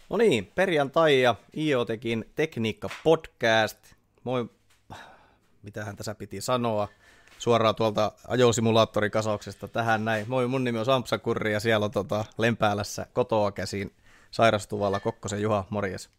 No niin, perjantai ja IoTekin tekniikka-podcast. Moi, mitähän tässä piti sanoa, suoraan tuolta ajosimulaattorikasauksesta tähän näin. Moi, mun nimi on Sampsa Kurri ja siellä on Lempäälässä kotoa käsin sairastuvalla Kokkosen Juha, morjes.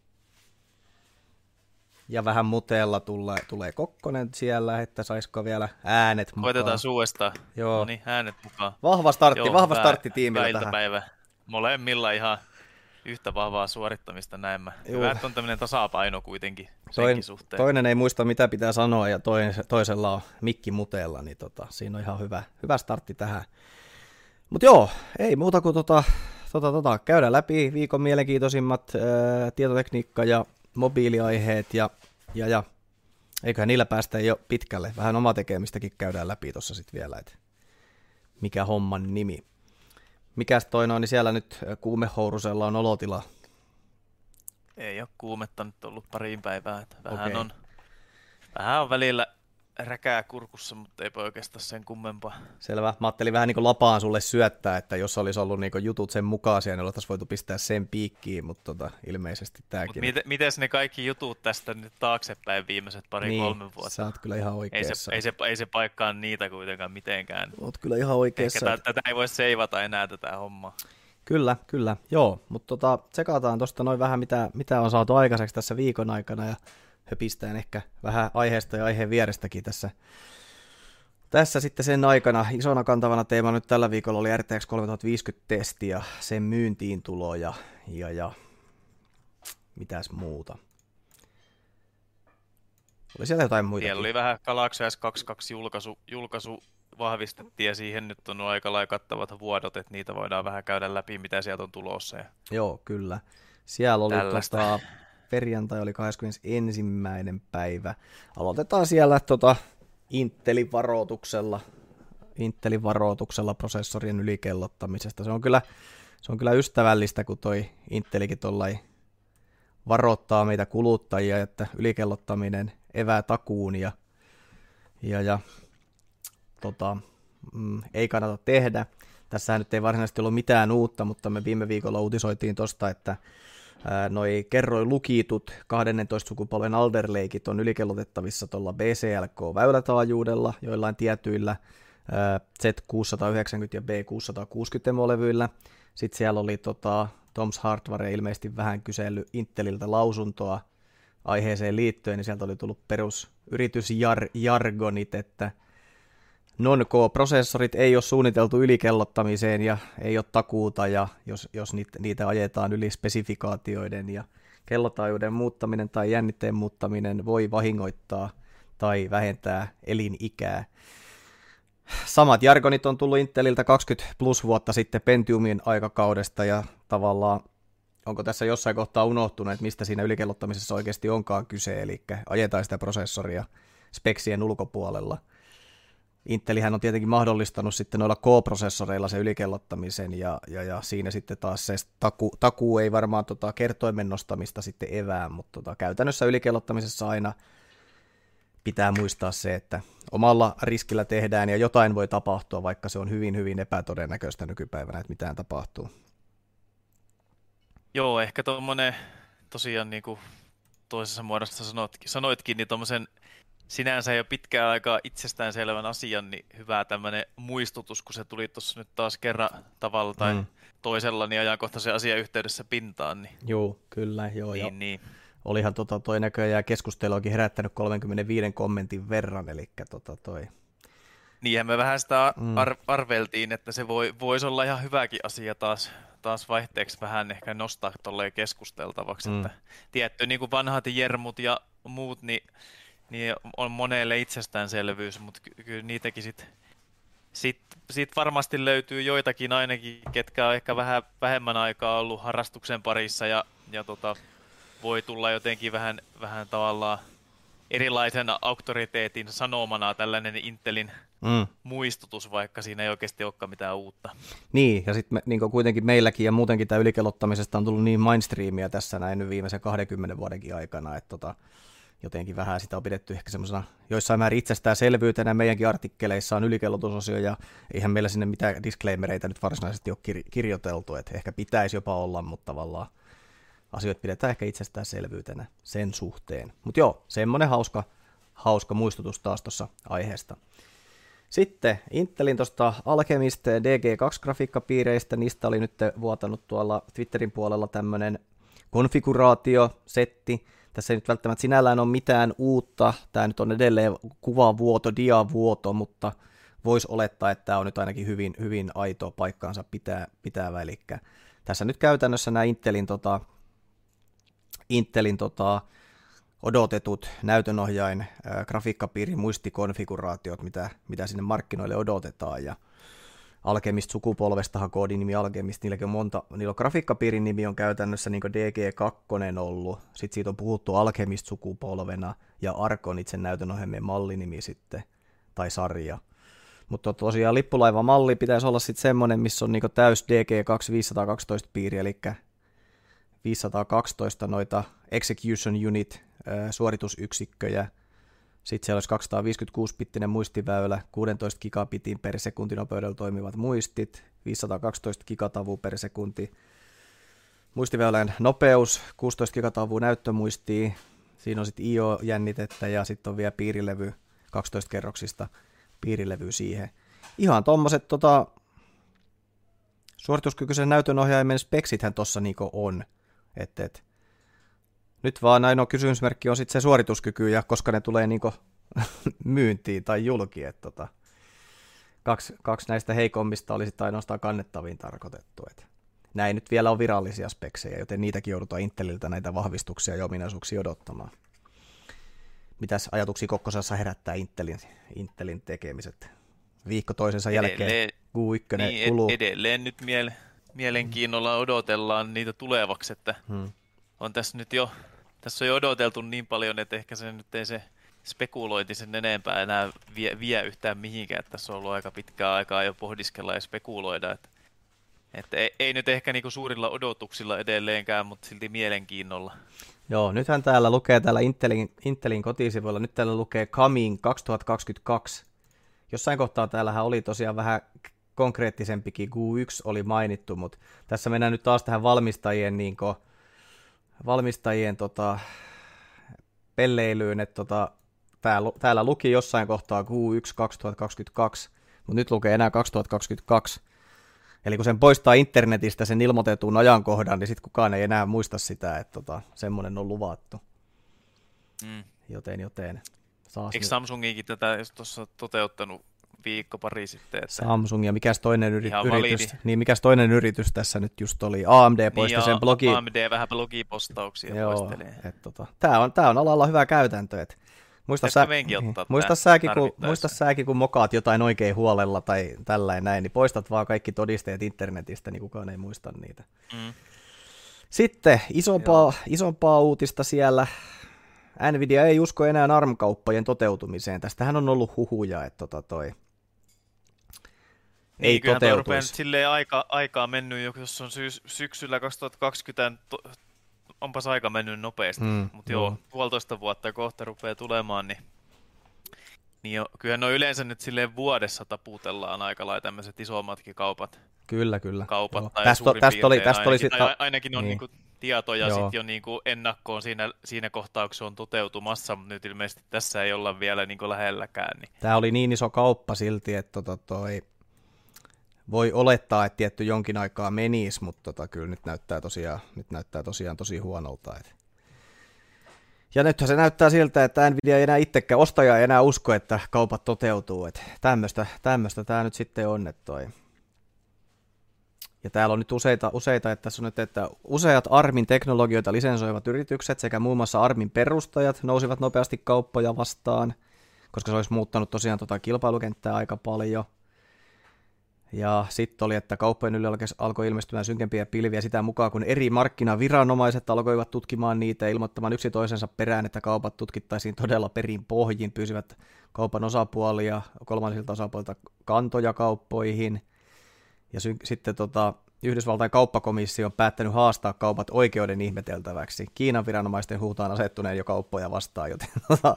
Ja vähän muteella tulee Kokkonen siellä, että saisiko vielä äänet mukaan. Koitetaan suuestaan. Joo. No niin, äänet mukaan. Vahva startti tiimillä tähän. Iltapäivä. Molemmilla ihan yhtä vahvaa suorittamista näemmä. Hyvä, että on tämmöinen tasapaino kuitenkin senkin suhteen. Toinen ei muista mitä pitää sanoa ja toisella on mikki muteella, niin siinä on ihan hyvä startti tähän. Mutta joo, ei muuta kuin käydään läpi viikon mielenkiintoisimmat tietotekniikka- ja mobiiliaiheet ja eiköhän niillä päästä jo pitkälle. Vähän oma tekemistäkin käydään läpi tuossa sitten vielä, että mikä homman nimi. Mikäs toi noin, niin siellä nyt kuumehourusella on olotila? Ei ole kuumetta nyt ollut pariin päivään. Vähän on välillä räkää kurkussa, mutta ei oikeastaan sen kummempaa. Selvä. Mä ajattelin vähän niin kuin lapaan sulle syöttää, että jos olisi ollut niin kuin jutut sen mukaisia, niin oltaisiin voitu pistää sen piikkiin, mutta ilmeisesti tämäkin. Mites ne kaikki jutut tästä nyt taaksepäin viimeiset pari-kolme vuotta? Sä oot kyllä ihan oikeassa. Ei se paikkaa niitä kuitenkaan mitenkään. Oot kyllä ihan oikeassa. Ehkä tätä ei voi seivata enää tätä hommaa. Kyllä, joo, mutta tsekataan tuosta noin vähän mitä on saatu aikaiseksi tässä viikon aikana ja höpistään ehkä vähän aiheesta ja aiheen vierestäkin tässä sitten sen aikana. Isona kantavana teema nyt tällä viikolla oli RTX 3050-testi ja sen myyntiin tulo ja mitäs muuta. Oli siellä jotain muita. Siellä oli vähän Galaxy S22 julkaisu vahvistettiin ja siihen nyt on aika lailla kattavat vuodot, että niitä voidaan vähän käydä läpi, mitä sieltä on tulossa. Joo, kyllä. Siellä oli perjantai oli 21. päivä. Aloitetaan siellä Intelin varoituksella prosessorien ylikellottamisesta. Se on kyllä ystävällistä, kun toi Intelikin tollai varoittaa meitä kuluttajia, että ylikellottaminen evää takuun ja ei kannata tehdä. Tässähän nyt ei varsinaisesti ollut mitään uutta, mutta me viime viikolla uutisoitiin tosta, että noi kerroin lukitut 12 sukupolven Alder Lakeit on ylikellotettavissa tuolla BCLK-väylätaajuudella, joillain tietyillä Z690 ja B660 emolevyillä. Sitten siellä oli Tom's Hardware ilmeisesti vähän kysellyt Inteliltä lausuntoa aiheeseen liittyen, niin sieltä oli tullut perusyritysjargonit, että non-core-prosessorit ei ole suunniteltu ylikellottamiseen ja ei ole takuuta, ja jos niitä ajetaan yli spesifikaatioiden ja kellotaajuuden muuttaminen tai jännitteen muuttaminen voi vahingoittaa tai vähentää elinikää. Samat jargonit on tullut Inteliltä 20 plus vuotta sitten Pentiumin aikakaudesta, ja tavallaan onko tässä jossain kohtaa unohtunut, että mistä siinä ylikellottamisessa oikeasti onkaan kyse, eli ajetaan sitä prosessoria speksien ulkopuolella. Intelihän on tietenkin mahdollistanut sitten noilla K-prosessoreilla se ylikellottamisen, ja siinä sitten taas se takuu ei varmaan kertoimen nostamista sitten evää, mutta käytännössä ylikellottamisessa aina pitää muistaa se, että omalla riskillä tehdään ja jotain voi tapahtua, vaikka se on hyvin, hyvin epätodennäköistä nykypäivänä, että mitään tapahtuu. Joo, ehkä tuommoinen tosiaan niin kuin toisessa muodossa sanoitkin, niin tuommoisen sinänsä jo pitkään aikaa itsestäänselvän asian, niin hyvä tämmöinen muistutus, kun se tuli tuossa nyt taas kerran tavalla tai toisella, niin ajankohtaisen asian yhteydessä pintaan. Niin. Joo, kyllä, joo. Niin. Olihan toi näköjään keskusteluakin herättänyt 35 kommentin verran, eli toi. Niinhän me vähän sitä arveltiin, että se voisi olla ihan hyväkin asia taas vaihteeksi vähän ehkä nostaa tolleen keskusteltavaksi, että tietty niin kuin vanhat jermut ja muut, niin on monelle itsestäänselvyys, mutta kyllä niitäkin sit varmasti löytyy joitakin ainakin, ketkä on ehkä vähän vähemmän aikaa ollut harrastuksen parissa ja voi tulla jotenkin vähän tavallaan erilaisen auktoriteetin sanomana tällainen Intelin muistutus, vaikka siinä ei oikeasti olekaan mitään uutta. Niin, ja sitten niin kuitenkin meilläkin ja muutenkin tämä ylikellottamisesta on tullut niin mainstreamia tässä näin nyt viimeisen 20 vuodenkin aikana, että jotenkin vähän sitä on pidetty ehkä semmoisena joissain määrin itsestäänselvyytenä. Meidänkin artikkeleissa on ylikellotusosio, ja eihän meillä sinne mitään disclaimereita nyt varsinaisesti ole kirjoiteltu, että ehkä pitäisi jopa olla, mutta tavallaan asioita pidetään ehkä itsestäänselvyytenä sen suhteen. Mutta joo, semmoinen hauska muistutus taas tuossa aiheesta. Sitten Intelin tuosta Alchemist DG2-grafiikkapiireistä, niistä oli nyt vuotanut tuolla Twitterin puolella tämmöinen konfiguraatiosetti. Tässä ei nyt välttämättä sinällään ole mitään uutta, tämä nyt on edelleen kuvavuoto, diavuoto, mutta voisi olettaa, että tämä on nyt ainakin hyvin, hyvin aito paikkaansa pitävä, eli tässä nyt käytännössä nämä Intelin odotetut näytönohjain grafiikkapiirin muistikonfiguraatiot, mitä sinne markkinoille odotetaan, ja Alchemist-sukupolvestahan koodinimi Alchemist, niillä on grafiikkapiirin nimi on käytännössä niin kuin DG2 ollut, sitten siitä on puhuttu Alchemist-sukupolvena, ja Arkon itse näytönohjelmien mallinimi sitten, tai sarja. Mutta tosiaan lippulaivamalli pitäisi olla sitten semmoinen, missä on niinku täys DG2 512 piiri, eli 512 noita execution unit suoritusyksikköjä. Sitten siellä olisi 256-bittinen muistiväylä, 16 gigabitin per sekuntinopeudella toimivat muistit, 512 gigatavua per sekunti. Muistiväylän nopeus, 16 gigatavua näyttömuistia, siinä on sitten IO-jännitettä ja sitten on vielä piirilevy 12 kerroksista piirilevy siihen. Ihan tommoset suorituskykyisen näytönohjaimen speksithän tossa niinku on. Nyt vaan ainoa kysymysmerkki on sitten se suorituskyky ja koska ne tulee niinku myyntiin tai julki. Kaksi näistä heikommista oli sitten ainoastaan kannettaviin tarkoitettu. Näin nyt vielä on virallisia speksejä, joten niitäkin joudutaan Inteliltä näitä vahvistuksia ja ominaisuuksia odottamaan. Mitäs ajatuksia Kokkosassa herättää Intelin tekemiset? Viikko toisensa jälkeen Q1 niin, kuluu. Edelleen nyt mielenkiinnolla odotellaan niitä tulevaksi, että on tässä on jo odoteltu niin paljon, että ehkä se nyt ei se spekulointi sen enempää enää vie yhtään mihinkään, että tässä on ollut aika pitkää aikaa jo pohdiskella ja spekuloida, että ei nyt ehkä niinku suurilla odotuksilla edelleenkään, mutta silti mielenkiinnolla. Joo, nythän täällä lukee Intelin kotisivuilla, nyt täällä lukee Coming 2022. Jossain kohtaa täällähän oli tosiaan vähän konkreettisempikin, Q1 oli mainittu, mutta tässä mennään nyt taas tähän valmistajien pelleilyyn, että täällä luki jossain kohtaa Q1 2022, mutta nyt lukee enää 2022. Eli kun sen poistaa internetistä sen ilmoitetun ajankohdan, niin sitten kukaan ei enää muista sitä, että semmoinen on luvattu. Joten Eikö Samsungikin tätä tuossa toteuttanut viikko pari sitten? Että Samsung ja mikäs toinen yritys tässä nyt just oli? AMD poisti sen blogi. AMD vähän blogipostauksia poistelee. Tämä on alalla hyvä käytäntö. Muista säkin, kun mokaat jotain oikein huolella tai tällainen näin, niin poistat vaan kaikki todisteet internetistä, niin kukaan ei muista niitä. Sitten isompaa uutista siellä. Nvidia ei usko enää ARM-kauppojen toteutumiseen. Tästähän on ollut huhuja, että ei toteutuisi. Silleen aikaa mennyt, jos on syksyllä 2020, onpas aika mennyt nopeasti, mutta joo, 1,5 vuotta kohta rupeaa tulemaan, niin kyllähän no yleensä nyt silleen vuodessa taputellaan aika lailla tämmöiset isommatkin kaupat. Kyllä. Kaupat joo. tai suurin piirtein ainakin on niinku tietoja sitten jo niinku ennakkoon siinä kohtaa, kun se on toteutumassa, mutta nyt ilmeisesti tässä ei olla vielä niinku lähelläkään. Niin. Tämä oli niin iso kauppa silti, että voi olettaa, että tietty jonkin aikaa menisi, mutta kyllä nyt näyttää tosiaan tosi huonolta. Ja nythän se näyttää siltä, että Nvidia ei enää itsekään, ostaja ei enää usko, että kaupat toteutuu. Tämmöistä tämä nyt sitten on. Ja täällä on nyt useita, että tässä on nyt, että useat ARMin teknologioita lisensoivat yritykset sekä muun muassa ARMin perustajat nousivat nopeasti kauppoja vastaan, koska se olisi muuttanut tosiaan kilpailukenttää aika paljon. Ja sitten oli, että kauppojen yli alkoi ilmestymään synkempiä pilviä sitä mukaan, kun eri markkinaviranomaiset alkoivat tutkimaan niitä ja ilmoittamaan yksi toisensa perään, että kaupat tutkittaisiin todella perin pohjin, pyysivät kaupan osapuolia kolmansilta osapuolilta kantoja kauppoihin. Ja sitten Yhdysvaltain kauppakomissio on päättänyt haastaa kaupat oikeuden ihmeteltäväksi. Kiinan viranomaisten huutaan asettuneen jo kauppoja vastaan, joten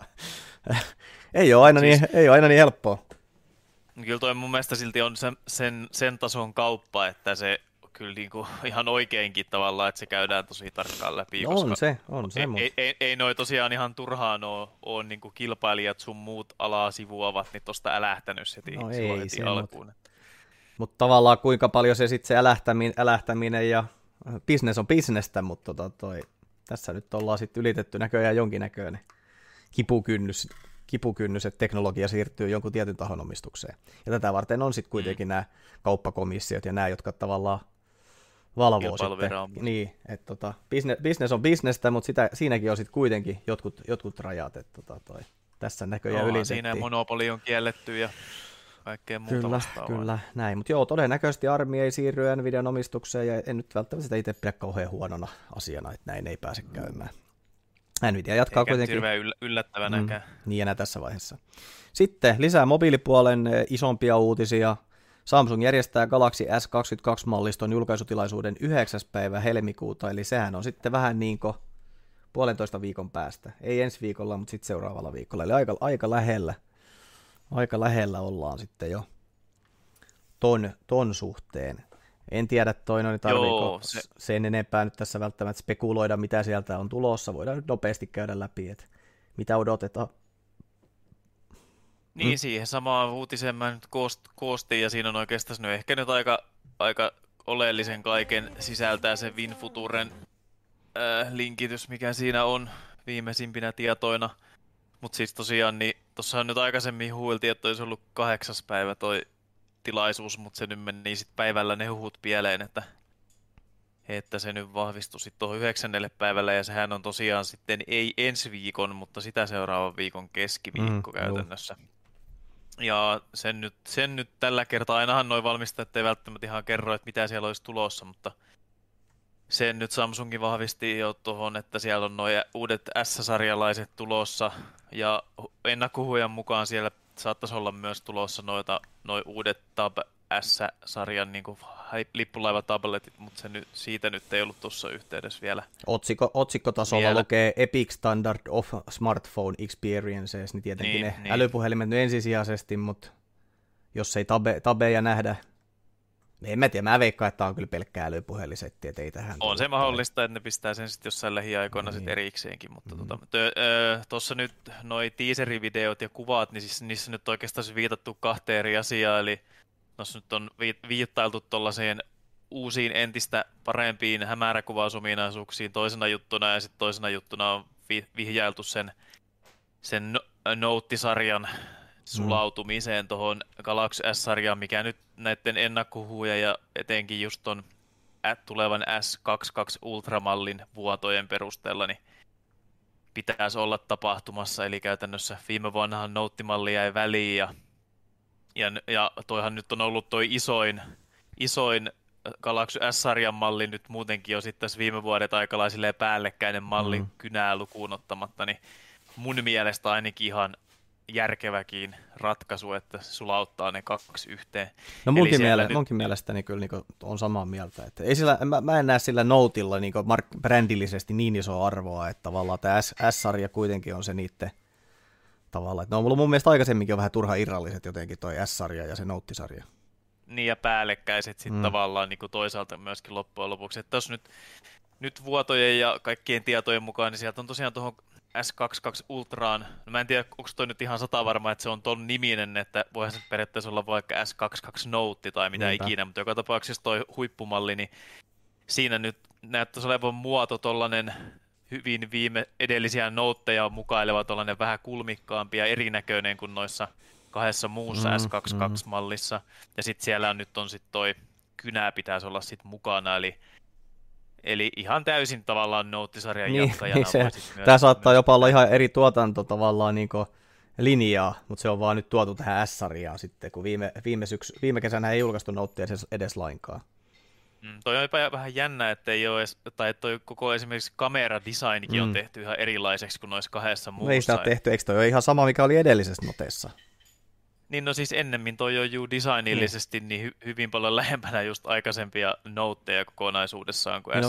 ei ole aina niin helppoa. Kyllä toi mun mielestä silti on sen tason kauppa, että se kyllä niin kuin ihan oikeinkin tavallaan, että se käydään tosi tarkkaan läpi. No koska on se. ei noi tosiaan ihan turhaan ole niin kuin kilpailijat sun muut alaa sivuavat, niin tosta älähtänyt silloin heti alkuun. Mutta tavallaan kuinka paljon se sitten se älähtäminen ja business on bisnestä, mutta tässä nyt ollaan sitten ylitetty näköjään jonkinnäköinen kipukynnys, että teknologia siirtyy jonkun tietyn tahon omistukseen. Ja tätä varten on sitten kuitenkin nämä kauppakomissiot ja nämä, jotka tavallaan valvoo sitten. Niin, että business on bisnestä, mutta siinäkin on sitten kuitenkin jotkut rajat, että tässä näköjään ylitettiin. Siinä monopoli on kielletty ja kaikkea muuta vastaavaa. Kyllä, näin. Mutta joo, todennäköisesti ARM ei siirry Nvidian omistukseen, ja en nyt välttämättä sitä itse pidä kauhean huonona asiana, että näin ei pääse käymään. Nvidia jatkaa kuitenkin. Eikä hirveän yllättävänäkään. Niin enää tässä vaiheessa. Sitten lisää mobiilipuolen isompia uutisia. Samsung järjestää Galaxy S22-malliston julkaisutilaisuuden 9. päivä helmikuuta, eli sehän on sitten vähän niin kuin 1,5 viikon päästä. Ei ensi viikolla, mutta sitten seuraavalla viikolla, eli aika lähellä. Aika lähellä ollaan sitten jo ton suhteen. En tiedä tarviiko sen enempää nyt tässä välttämättä spekuloida, mitä sieltä on tulossa. Voidaan nyt nopeasti käydä läpi, että mitä odotetaan. Niin, siihen samaan uutiseen mä nyt koostin, ja siinä on oikeastaan ehkä nyt aika oleellisen kaiken sisältää se WinFuturen linkitys, mikä siinä on viimeisimpinä tietoina. Mutta siis tosiaan, niin tuossa on nyt aikaisemmin huuiltiin, että olisi ollut 8. päivä toi tilaisuus, mutta se nyt meni sitten päivällä ne huhut pieleen, että se nyt vahvistui sitten tuohon 9. päivällä, ja sehän on tosiaan sitten ei ensi viikon, mutta sitä seuraavan viikon keskiviikko käytännössä. Ja sen nyt tällä kertaa, ainahan noi valmistajat ei välttämättä ihan kerro, että mitä siellä olisi tulossa, mutta sen nyt Samsungin vahvisti jo tuohon, että siellä on nuo uudet S-sarjalaiset tulossa, ja ennakkohuojan mukaan siellä saattaisi olla myös tulossa noi uudet Tab S-sarjan niin kuin lippulaivatabletit, mutta siitä nyt ei ollut tuossa yhteydessä vielä. Otsikkotasolla vielä lukee Epic Standard of Smartphone Experiences, niin tietenkin ne älypuhelimet nyt ensisijaisesti, mutta jos ei tabeja nähdä, en mä tiedä, mä veikkaan, että tämä on kyllä pelkkää älypuhelisetti, että ei tähän. On se mahdollista, että ne pistää sen sitten jossain lähiaikoina sitten erikseenkin, mutta tuossa nyt noi teaserivideot ja kuvat, niin siis niissä nyt oikeastaan viitattu 2 eri asiaa, eli tuossa nyt on viittailtu tuollaiseen uusiin entistä parempiin hämäräkuvausominaisuuksiin toisena juttuna, ja sitten toisena juttuna on vihjailtu sen Note-sarjan sulautumiseen tuohon Galaxy S-sarjaan, mikä nyt näiden ennakkohuuja ja etenkin just ton tulevan S22 Ultra-mallin vuotojen perusteella niin pitäisi olla tapahtumassa, eli käytännössä viime vuonnahan Note-malli jäi väliin, ja toihan nyt on ollut toi isoin Galaxy S-sarjan malli nyt muutenkin jo sitten tässä viime vuodet aika päällekkäinen malli kynää lukuun ottamatta, niin mun mielestä ainakin ihan järkeväkin ratkaisu, että sulauttaa ne 2 yhteen. No munkin mielestäni kyllä niin on samaa mieltä. Että ei mä en näe sillä Notella niin brändillisesti niin isoa arvoa, että tavallaan tämä S-sarja kuitenkin on se niiden tavalla. Että ne on ollut mun mielestä aikaisemminkin jo vähän turha irralliset jotenkin toi S-sarja ja se Note-sarja. Niin ja päällekkäiset sitten tavallaan niin kuin toisaalta myöskin loppujen lopuksi. Että jos nyt vuotojen ja kaikkien tietojen mukaan, niin sieltä on tosiaan tuohon S22 Ultraan, no mä en tiedä, onko toi nyt ihan varma, että se on ton niminen, että voihan se periaatteessa olla vaikka S22 Note tai mitä ikinä, mutta joka tapauksessa toi huippumalli, niin siinä nyt näyttäisi olevan muoto tollanen hyvin edellisiä Noteja mukaileva tollanen vähän kulmikkaampi ja erinäköinen kuin noissa 2 muussa S22-mallissa, ja sitten siellä nyt on sitten toi kynä pitäisi olla sitten mukana, Eli ihan täysin tavallaan Note-sarjan jatkajana. Tämä saattaa jopa olla ihan eri tuotanto tavallaan niin linjaa, mutta se on vaan nyt tuotu tähän S-sarjaan sitten, kun viime kesänä ei julkaistu Notea edes lainkaan. Toi on jopa vähän jännä, että ei ole tai toi koko esimerkiksi kameradesignikin on tehty ihan erilaiseksi kuin noissa 2 muussa. Ei sitä ole tehty, eikö toi ole ihan sama, mikä oli edellisessä Notessa? Niin no siis ennemmin toi on ju designillisesti niin hyvin paljon lähempänä just aikaisempia Noteja kokonaisuudessaan kuin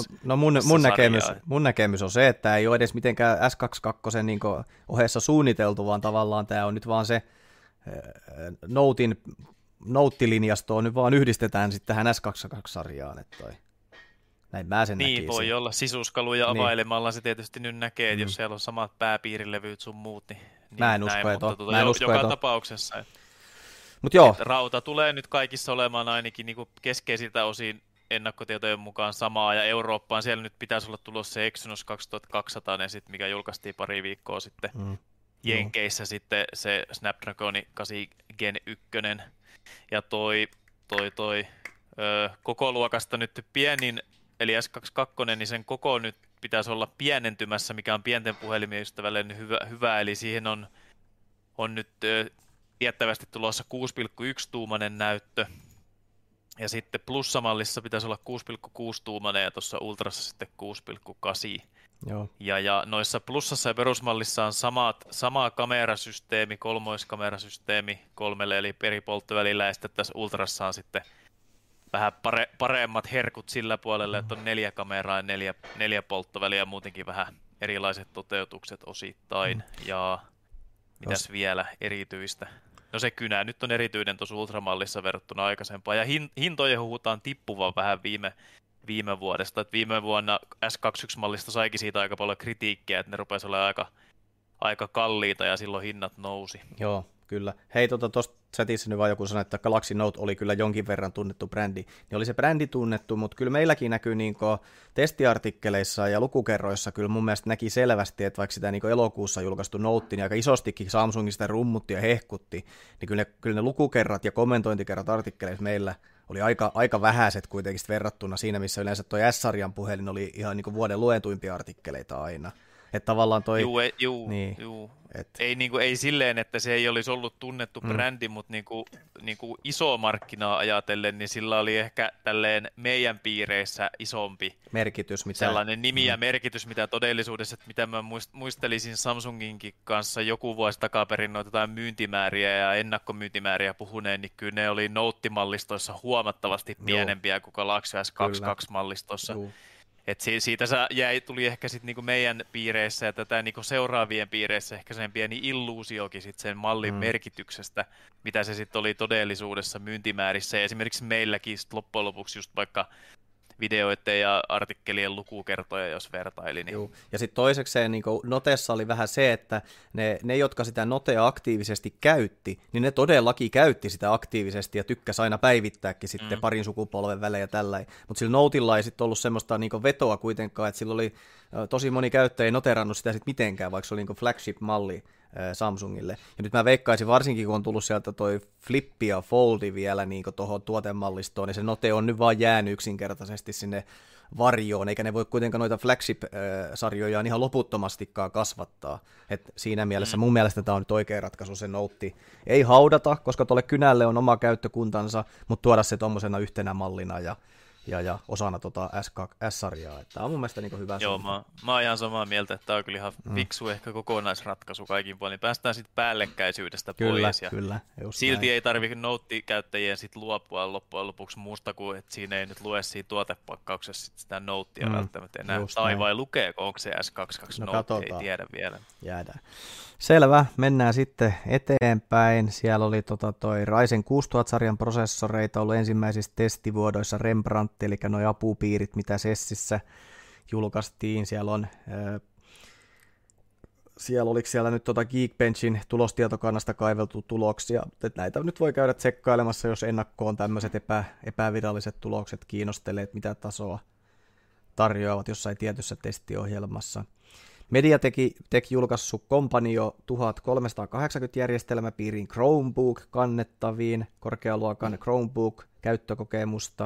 mun näkemys on se, että ei ole edes mitenkään S22 niin ohessa suunniteltu, vaan tavallaan tämä on nyt vaan se Notein Note-linjastoon nyt vaan yhdistetään sitten tähän S22-sarjaan, että näin mä sen Niin, näkisin. voi olla sisuskaluja availemalla se tietysti nyt näkee, että jos siellä on samat pääpiirilevyt sun muut, niin mä en usko, joka tapauksessa. Mut joo. Rauta tulee nyt kaikissa olemaan ainakin niin keskeisiltä osin ennakkotietojen mukaan samaa, ja Eurooppaan siellä nyt pitäisi olla tulossa se Exynos 2200, mikä julkaistiin pari viikkoa sitten. Jenkeissä sitten se Snapdragon 8 Gen 1, ja toi koko luokasta nyt pienin, eli S22, niin sen koko nyt pitäisi olla pienentymässä, mikä on pienten puhelimien ystävälle hyvä, eli siihen on nyt tiettävästi tulossa 6,1-tuumainen näyttö, ja sitten plussamallissa pitäisi olla 6,6-tuumainen, ja tuossa ultrassa sitten 6,8. Joo. Ja noissa plussassa ja perusmallissa on sama kamerasysteemi, kolmoiskamerasysteemi 3 eli eri polttovälillä, ja sitten tässä ultrassa on sitten vähän paremmat herkut sillä puolella, että on 4 kameraa ja 4 polttoväliä ja muutenkin vähän erilaiset toteutukset osittain. Ja mitäs vielä erityistä? No se kynä nyt on erityinen tuossa ultramallissa verrattuna aikaisempaan, ja hintojen huhutaan tippuvan vähän viime vuodesta. Et viime vuonna S21-mallista saikin siitä aika paljon kritiikkiä, että ne rupesi olemaan aika kalliita ja silloin hinnat nousi. Joo, kyllä. Hei, tuosta chatissa nyt vaan joku sanoi, että Galaxy Note oli kyllä jonkin verran tunnettu brändi. Niin oli se brändi tunnettu, mutta kyllä meilläkin näkyy testiartikkeleissa ja lukukerroissa kyllä mun mielestä näki selvästi, että vaikka sitä elokuussa julkaistu Note, niin aika isostikin Samsungista rummutti ja hehkutti, niin kyllä ne lukukerrat ja kommentointikerrat artikkeleissa meillä oli aika vähäiset kuitenkin verrattuna siinä, missä yleensä tuo S-sarjan puhelin oli ihan vuoden luetuimpia artikkeleita aina. Että tavallaan toi... Juu. Ei silleen, että se ei olisi ollut tunnettu brändi, mutta iso markkinaa ajatellen, niin sillä oli ehkä tälleen meidän piireissä isompi merkitys, sellainen nimi ja merkitys, mitä todellisuudessa, että mitä mä muistelisin Samsunginkin kanssa joku vuosi takaperin noita jotain myyntimääriä ja ennakkomyyntimääriä puhuneen, niin kyllä ne oli Note-mallistoissa huomattavasti pienempiä kuin Galaxy S22-mallistossa. Et siitä tuli ehkä sitten niinku meidän piireissä ja tätä niinku seuraavien piireissä ehkä sen pieni illuusiokin sit sen mallin merkityksestä, mitä se sitten oli todellisuudessa myyntimäärissä. Ja esimerkiksi meilläkin sit loppujen lopuksi just vaikka videoiden ja artikkelien lukukertoja, jos vertaili. Niin. Ja sitten toisekseen niin Notessa oli vähän se, että ne, jotka sitä Notea aktiivisesti käytti, niin ne todellakin käytti sitä aktiivisesti ja tykkäsi aina päivittääkin sitten parin sukupolven välejä tällä. Mutta sillä Notella ei sitten ollut semmoista niin vetoa kuitenkaan, että sillä oli tosi moni käyttäjä ei noterannut sitä sitten mitenkään, vaikka se oli niin flagship-malli Samsungille. Ja nyt mä veikkaisin, varsinkin kun on tullut sieltä toi Flippi ja Foldi vielä niin tuohon tuotemallistoon, niin se Note on nyt vaan jäänyt yksinkertaisesti sinne varjoon, eikä ne voi kuitenkaan noita flagship-sarjoja ihan loputtomastikaan kasvattaa. Et siinä mielessä mun mielestä tämä on nyt oikea ratkaisu, se Note. Ei haudata, koska tuolle kynälle on oma käyttökuntansa, mutta tuoda se tuommoisena yhtenä mallina ja osana S-sarjaa. Tämä on mun mielestä niin hyvä suunta. Joo, mä oon ihan samaa mieltä, että tämä on kyllä ihan fiksu ehkä kokonaisratkaisu kaikin puolin. Päästään sitten päällekkäisyydestä pois. Kyllä, silti näin. Ei tarvitse Note-käyttäjien sit luopua loppujen lopuksi muusta kuin, että siinä ei nyt lue siinä tuotepakkauksessa sitä Notea välttämättä enää. Tai vai lukeeko, onko se S22 Note, katsotaan. Ei tiedä vielä. Jäädään. Selvä, mennään sitten eteenpäin. Siellä oli toi Ryzen 6000-sarjan prosessoreita ollut ensimmäisissä testivuodoissa Rembrandt, eli nuo apupiirit, mitä Sessissä julkaistiin. Oliko siellä nyt Geekbenchin tulostietokannasta kaiveltu tuloksia. Että näitä nyt voi käydä tsekkailemassa, jos ennakkoon tämmöiset epäviralliset tulokset kiinnostelee, että mitä tasoa tarjoavat jossain tietyssä testiohjelmassa. MediaTek julkaissut Companio 1380 järjestelmäpiirin Chromebook kannettaviin, korkealuokan Chromebook käyttökokemusta.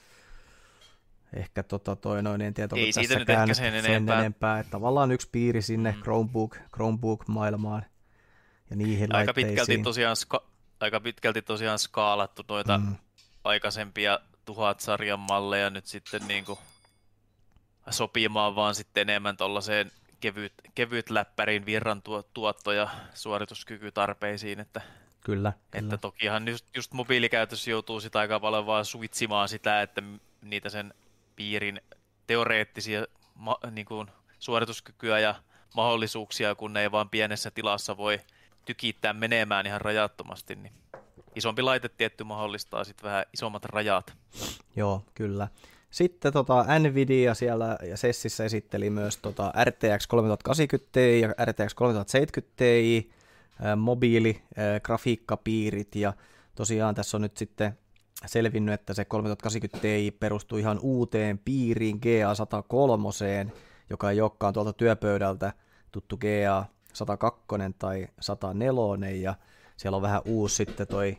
Ehkä en tiedä, onko tässäkään sen enempää. Että tavallaan yksi piiri sinne Chromebook-maailmaan ja niihin laitteisiin. Aika pitkälti tosiaan skaalattu noita aikaisempia 1000-sarjan malleja nyt sitten niinku sopimaan vaan sitten enemmän tuollaiseen kevyt läppärin virran tuotto- ja suorituskykytarpeisiin, että Kyllä. Että tokihan just mobiilikäytössä joutuu sitä aika paljon vaan suitsimaan sitä, että niitä sen piirin teoreettisia niin kuin suorituskykyä ja mahdollisuuksia, kun ne ei vaan pienessä tilassa voi tykittää menemään ihan rajattomasti. Niin. isompi laite tietty mahdollistaa sitten vähän isommat rajat. Joo, kyllä. Sitten Nvidia siellä ja Sessissä esitteli myös RTX 3080 Ti ja RTX 3070 Ti, mobiiligrafiikkapiirit, ja tosiaan tässä on nyt sitten selvinnyt, että se 3080 Ti perustuu ihan uuteen piiriin GA103, joka ei olekaan tuolta työpöydältä tuttu GA102 tai 104, ja siellä on vähän uusi sitten toi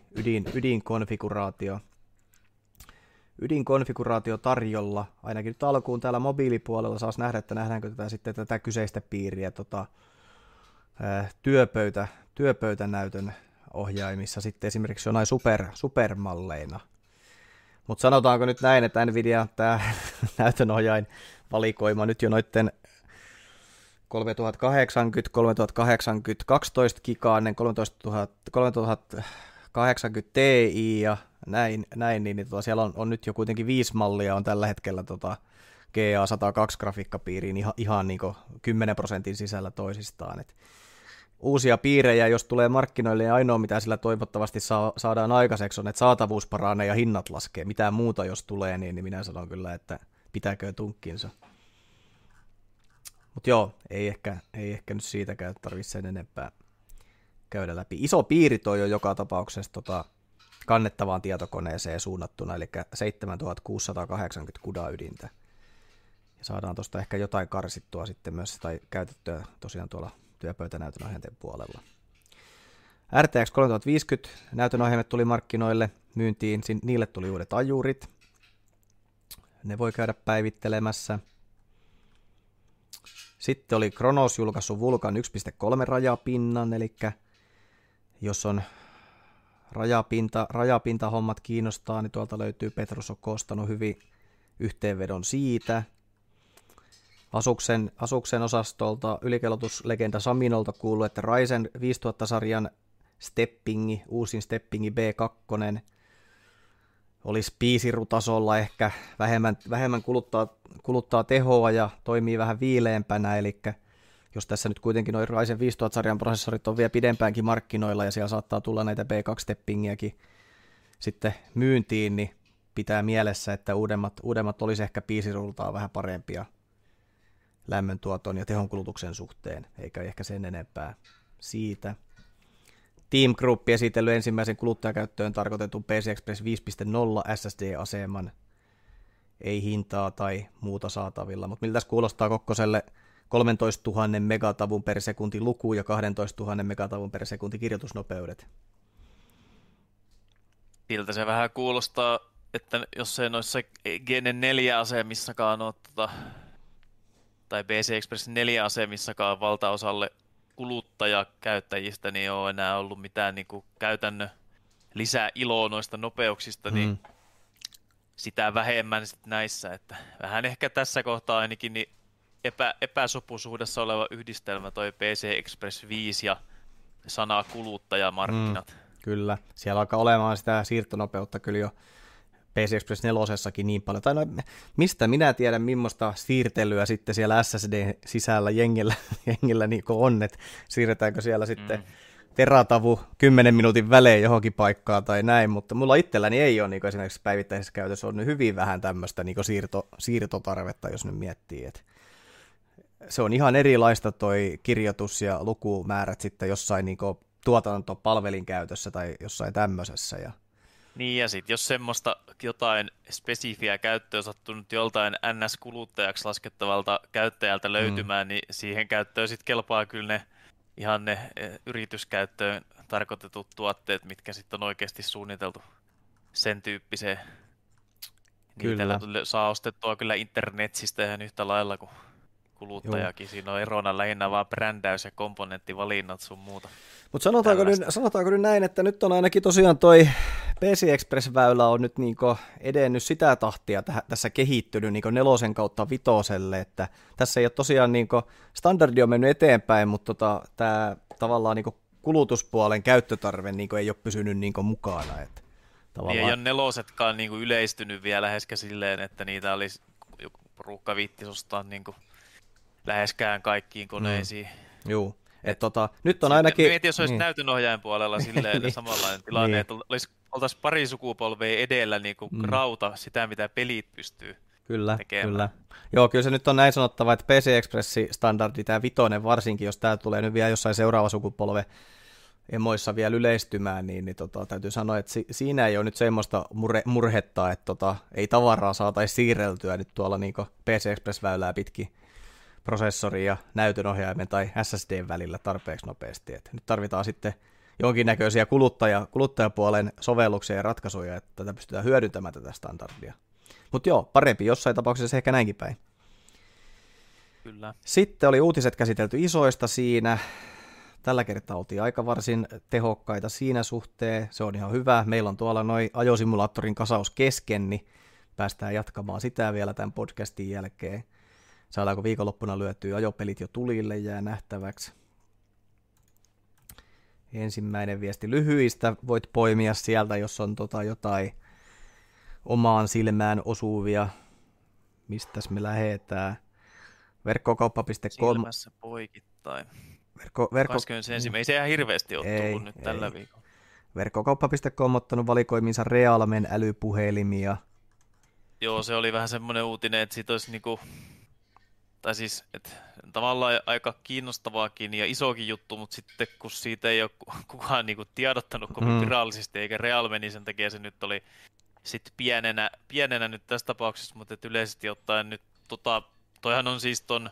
ydinkonfiguraatio tarjolla. Ainakin nyt alkuun täällä mobiilipuolella saas nähdä, että nähdäänkö tätä kyseistä piiriä työpöytänäytön ohjaimissa sitten esimerkiksi jonain supermalleina. Mutta sanotaanko nyt näin, että Nvidia tämä näytönohjain valikoima nyt jo noitten 3080, 12 gigainen, 3080 Ti ja näin niin siellä on nyt jo kuitenkin 5 mallia on tällä hetkellä GA102 grafiikkapiiriin ihan niin 10% sisällä toisistaan. Et uusia piirejä, jos tulee markkinoille, niin ainoa mitä sillä toivottavasti saadaan aikaiseksi on, että saatavuus paranee ja hinnat laskee. Mitään muuta jos tulee, niin minä sanon kyllä, että pitäkö tunkkinsa. Mutta joo, ei ehkä nyt siitäkään tarvitse sen enempää käydä läpi. Iso piiri toi on joka tapauksessa kannettavaan tietokoneeseen suunnattuna, eli 7680 CUDA-ydintä. Ja saadaan tuosta ehkä jotain karsittua sitten myös tai käytettyä tosiaan tuolla työpöytänäytön ohjainten puolella. RTX 3050 näytönohjaimet tuli markkinoille myyntiin, niille tuli uudet ajurit. Ne voi käydä päivittelemässä. Sitten oli Kronos julkaissut Vulkan 1.3 rajapinnan, eli jos on rajapintahommat kiinnostaa, niin tuolta löytyy Petrus on koostanut hyvin yhteenvedon siitä. Asuksen osastolta ylikellotuslegenda Saminolta kuuluu, että Ryzen 5000-sarjan uusin Steppingi B2 olisi piisirutasolla ehkä vähemmän kuluttaa tehoa ja toimii vähän viileämpänä, eli jos tässä nyt kuitenkin noin Ryzen 5000-sarjan prosessorit on vielä pidempäänkin markkinoilla ja siellä saattaa tulla näitä B2-steppingiäkin sitten myyntiin, niin pitää mielessä, että uudemmat olisi ehkä piisirultaan vähän parempia lämmöntuoton ja tehonkulutuksen suhteen, eikä ehkä sen enempää siitä. Team Group esitellyt ensimmäisen kuluttajakäyttöön tarkoitetun PC Express 5.0 SSD-aseman. Ei hintaa tai muuta saatavilla, mutta miltäs kuulostaa Kokkoselle 13 000 megatavun per sekunti luku ja 12 000 megatavun per sekunti kirjoitusnopeudet? Siltä se vähän kuulostaa, että jos ei noissa Gene 4-asemissakaan ole tai PC Express 4-asemissakaan valtaosalle kuluttajakäyttäjistä niin ei ole enää ollut mitään niin kuin käytännön lisää iloa noista nopeuksista, niin sitä vähemmän sit näissä. Että vähän ehkä tässä kohtaa ainakin niin epäsopusuhdessa oleva yhdistelmä toi PC Express 5 ja sana kuluttajamarkkinat. Kyllä, siellä alkaa olemaan sitä siirtonopeutta kyllä jo PC Express 4 niin paljon. Tai no, mistä minä tiedän, millaista siirtelyä sitten siellä SSD-sisällä jengillä niin on, että siirretäänkö siellä sitten teratavu 10 minuutin välein johonkin paikkaan tai näin, mutta mulla itselläni ei ole niin esimerkiksi päivittäisessä käytössä on hyvin vähän tämmöistä niin siirtotarvetta, jos nyt miettii, että se on ihan erilaista toi kirjoitus ja lukumäärät sitten jossain niin tuotantopalvelin käytössä tai jossain tämmöisessä. Niin ja sitten jos semmoista jotain spesifiä käyttöä sattunut joltain NS-kuluttajaksi laskettavalta käyttäjältä löytymään, niin siihen käyttöön sitten kelpaa kyllä ne yrityskäyttöön tarkoitetut tuotteet, mitkä sitten on oikeasti suunniteltu sen tyyppiseen. Niitä saa ostettua kyllä internetsistä ihan yhtä lailla kuin kuluttajakin. Siinä on erona lähinnä vaan brändäys ja komponenttivalinnat sun muuta. Mutta sanotaanko nyt näin, että nyt on ainakin tosiaan toi PC Express-väylä on nyt niinku edennyt sitä tahtia tässä kehittynyt niinku 4 kautta 5, että tässä ei ole tosiaan niinku, standardi on mennyt eteenpäin, mutta tämä tavallaan niinku kulutuspuolen käyttötarve niinku ei ole pysynyt niinku mukana. Että tavallaan ei ole 4 niinku yleistynyt vielä läheskään silleen, että niitä olisi porukka viittisi ostaa niinku läheskään kaikkiin koneisiin. Joo. Nyt on ainakin... Mietin, jos olisi niin. näytönohjaajan puolella silleen Niin. samanlainen tilanne, Niin. että oltaisiin pari sukupolvea edellä niin kuin rauta sitä, mitä pelit pystyy tekemään. Kyllä. Joo, kyllä se nyt on näin sanottava, että PC Express-standardi, tämä 5 varsinkin, jos tämä tulee nyt vielä jossain seuraava sukupolve emoissa vielä yleistymään, niin täytyy sanoa, että siinä ei ole nyt semmoista murhetta, että ei tavaraa saataisi siirreltyä nyt tuolla niin PC Express-väylää pitkin prosessorin ja näytönohjaimen tai SSDn välillä tarpeeksi nopeasti. Et nyt tarvitaan sitten jonkinnäköisiä kuluttajapuolen sovelluksia ja ratkaisuja, että tätä pystytään hyödyntämään tätä standardia. Mutta joo, parempi jossain tapauksessa ehkä näinkin päin. Kyllä. Sitten oli uutiset käsitelty isoista siinä. Tällä kertaa oltiin aika varsin tehokkaita siinä suhteen. Se on ihan hyvä. Meillä on tuolla noi ajosimulaattorin kasaus kesken, niin päästään jatkamaan sitä vielä tämän podcastin jälkeen. Saadaanko viikonloppuna lyötyä ajopelit jo tulille, jää nähtäväksi. Ensimmäinen viesti lyhyistä. Voit poimia sieltä, jos on jotain omaan silmään osuvia. Mistäs me lähetään? Verkkokauppa.com. Silmässä poikittain. 21. Ei se ihan hirveästi ole tullut nyt tällä viikolla. Verkkokauppa.com on ottanut valikoimiinsa Realmen älypuhelimia. Joo, se oli vähän semmoinen uutinen, että siitä olisi niinku... Tai siis, että tavallaan aika kiinnostavaakin ja isokin juttu, mutta sitten kun siitä ei ole kukaan niinku tiedottanut kovin virallisesti, eikä Realme, niin sen takia se nyt oli sitten pienenä nyt tässä tapauksessa, mutta yleisesti ottaen nyt toihan on siis ton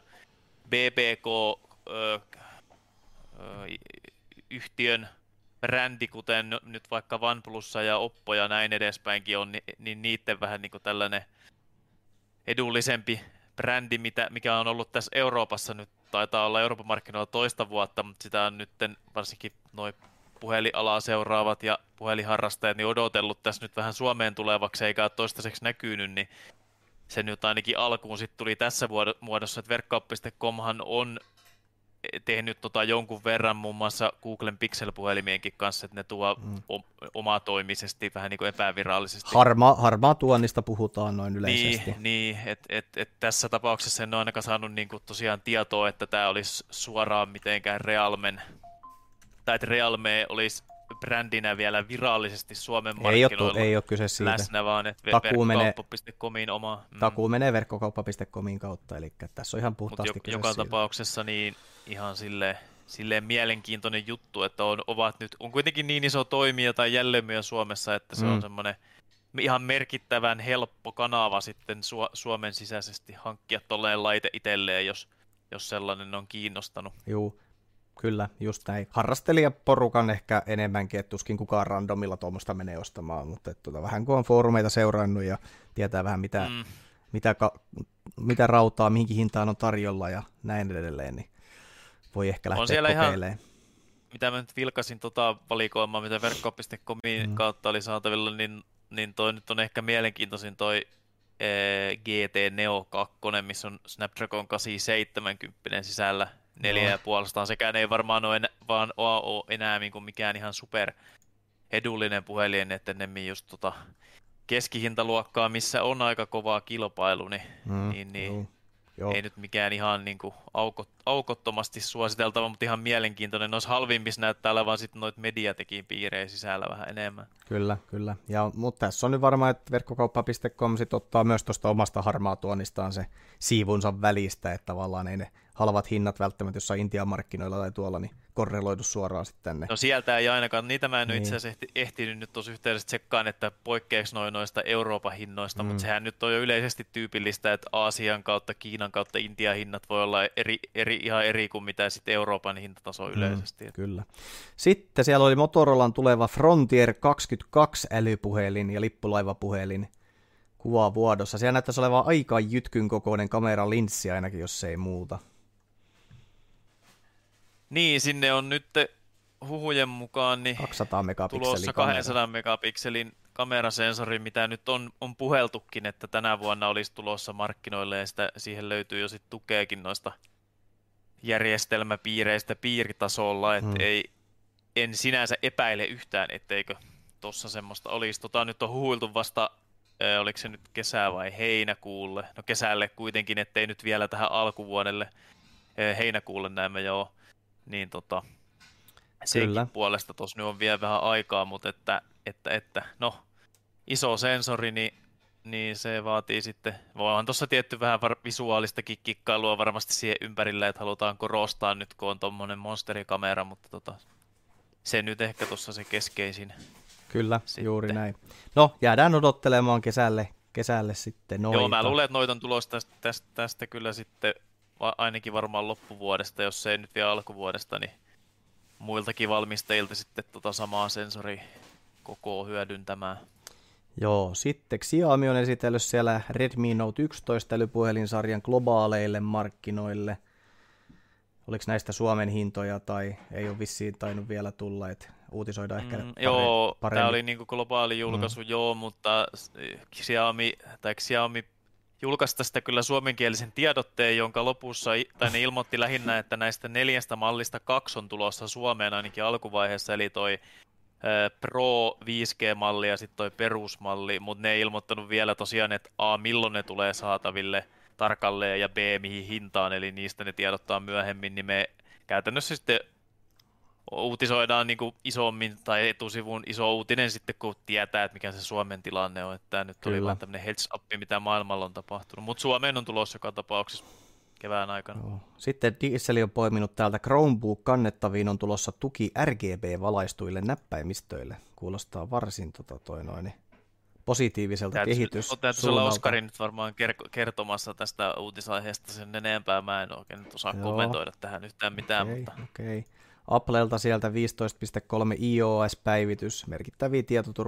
BBK-yhtiön brändi, kuten nyt vaikka OnePlussa ja Oppo ja näin edespäinkin on, niin niiden vähän niin kuin tällainen edullisempi brändi, mikä on ollut tässä Euroopassa nyt, taitaa olla Euroopan markkinoilla toista vuotta, mutta sitä on nyt varsinkin noin puhelinalaa seuraavat ja puhelinharrastajat niin odotellut tässä nyt vähän Suomeen tulevaksi, eikä ole toistaiseksi näkynyt, niin se nyt ainakin alkuun sitten tuli tässä muodossa, että verkkauppa.comhan on tehnyt jonkun verran muun muassa Googlen Pixel-puhelimienkin kanssa, että ne tuo omatoimisesti, vähän niin kuin epävirallisesti. Harmaa tuonnista puhutaan noin yleisesti. Niin että tässä tapauksessa en ole ainakaan saanut niin kuin tosiaan tietoa, että tämä olisi suoraan mitenkään Realmen, tai että Realme olisi brändinä vielä virallisesti Suomen markkinoilla ei ole kyse siitä. Läsnä, vaan että verkkokauppa.comin oma. Takuu menee verkkokauppa.comin kautta, eli tässä on ihan puhtaasti kyse joka siitä. tapauksessa niin ihan silleen mielenkiintoinen juttu, että on kuitenkin niin iso toimija tai jälleenmyyjä Suomessa, että se on semmoinen ihan merkittävän helppo kanava sitten Suomen sisäisesti hankkia tolleen laite itselleen, jos sellainen on kiinnostanut. Joo. Kyllä, just näin. Harrastelijaporukan ehkä enemmänkin, että tuskin kukaan randomilla tuommoista menee ostamaan, mutta vähän kun on foorumeita seurannut ja tietää vähän mitä rautaa, mihinkin hintaan on tarjolla ja näin edelleen, niin voi ehkä lähteä kokeilemaan. Ihan, mitä mä nyt vilkasin valikoimaa, mitä verkko.comin kautta oli saatavilla, niin toi nyt on ehkä mielenkiintoisin toi GT Neo 2, missä on Snapdragon 870 sisällä. 4,5. Sekään ei varmaan ole enää niin kuin mikään ihan super edullinen puhelin, että ennemmin just keskihintaluokkaa, missä on aika kovaa kilpailu, niin ei nyt mikään ihan niin kuin aukottomasti suositeltava, mutta ihan mielenkiintoinen. Noissa halvimmissa näyttää olevan sitten noita mediatekin piirejä sisällä vähän enemmän. Kyllä. Mutta tässä on nyt varmaan, että verkkokauppa.com sit ottaa myös tuosta omasta harmaa tuonnistaan se siivunsa välistä, että tavallaan ei ne halvat hinnat välttämättä jossain Intian markkinoilla tai tuolla, niin korreloidu suoraan sitten tänne. No sieltä ei ainakaan, niitä mä en ole itse asiassa ehtinyt nyt tuossa yhteydessä tsekkaan, että poikkeeksi noista Euroopan hinnoista, mutta sehän nyt on jo yleisesti tyypillistä, että Aasian kautta, Kiinan kautta Intian hinnat voi olla ihan eri kuin mitä sitten Euroopan hintataso yleisesti. Kyllä. Sitten siellä oli Motorolan tuleva Frontier 22 älypuhelin ja lippulaivapuhelin kuvavuodossa. Siellä näyttäisi olevan aika jytkyn kokoinen kameralinssi ainakin, jos ei muuta. Niin, sinne on nyt huhujen mukaan niin 200 megapikselin tulossa 200 megapikselin kamerasensori, mitä nyt on puheltukin, että tänä vuonna olisi tulossa markkinoille ja siihen löytyy jo sitten tukeekin noista järjestelmäpiireistä piiritasolla, että en sinänsä epäile yhtään, etteikö tuossa semmoista olisi. Nyt on huhuiltu vasta, oliko se nyt kesä vai heinäkuulle, no kesälle kuitenkin, ettei nyt vielä tähän alkuvuodelle heinäkuulle näemme jo niin senkin puolesta tuossa nyt on vielä vähän aikaa, mutta no, iso sensori, niin se vaatii sitten, voihan tuossa tietty vähän visuaalistakin kikkailua varmasti siihen ympärille, että halutaan korostaa nyt, kun on tuommoinen monsterikamera, mutta se nyt ehkä tuossa se keskeisin. Kyllä, sitten. Juuri näin. No, jäädään odottelemaan kesälle sitten noita. Joo, mä luulen, että noita on tulossa tästä kyllä sitten ainakin varmaan loppuvuodesta, jos ei nyt vielä alkuvuodesta, niin muiltakin valmistajilta sitten samaa sensorikokoa hyödyntämään. Joo, sitten Xiaomi on esitellyt siellä Redmi Note 11 älypuhelinsarjan globaaleille markkinoille. Oliko näistä Suomen hintoja tai ei ole vissiin tainnut vielä tulla, että uutisoidaan ehkä joo, tämä oli niinku globaali julkaisu, joo, mutta Xiaomi julkaisi sitä kyllä suomenkielisen tiedotteen, jonka lopussa ne ilmoitti lähinnä, että näistä 4 mallista 2 on tulossa Suomeen ainakin alkuvaiheessa, eli toi Pro 5G-malli ja sitten toi perusmalli, mutta ne ei ilmoittanut vielä tosiaan, että A, milloin ne tulee saataville tarkalleen ja B, mihin hintaan, eli niistä ne tiedottaa myöhemmin, niin me käytännössä sitten uutisoidaan niin kuin isommin tai etusivun iso uutinen sitten, kun tietää, että mikä se Suomen tilanne on, että tämä nyt oli vaan tämmöinen heads up, mitä maailmalla on tapahtunut, mutta Suomeen on tulossa joka tapauksessa kevään aikana. Joo. Sitten Diesel on poiminut täältä Chromebook-kannettaviin on tulossa tuki RGB-valaistuille näppäimistöille. Kuulostaa varsin positiiviselta kehityssuunnalta. Täytyy olla Oskari nyt varmaan kertomassa tästä uutisaiheesta sen enempää. Mä en oikein nyt osaa kommentoida tähän yhtään mitään. Okei. Applelta sieltä 15.3 iOS-päivitys, merkittäviä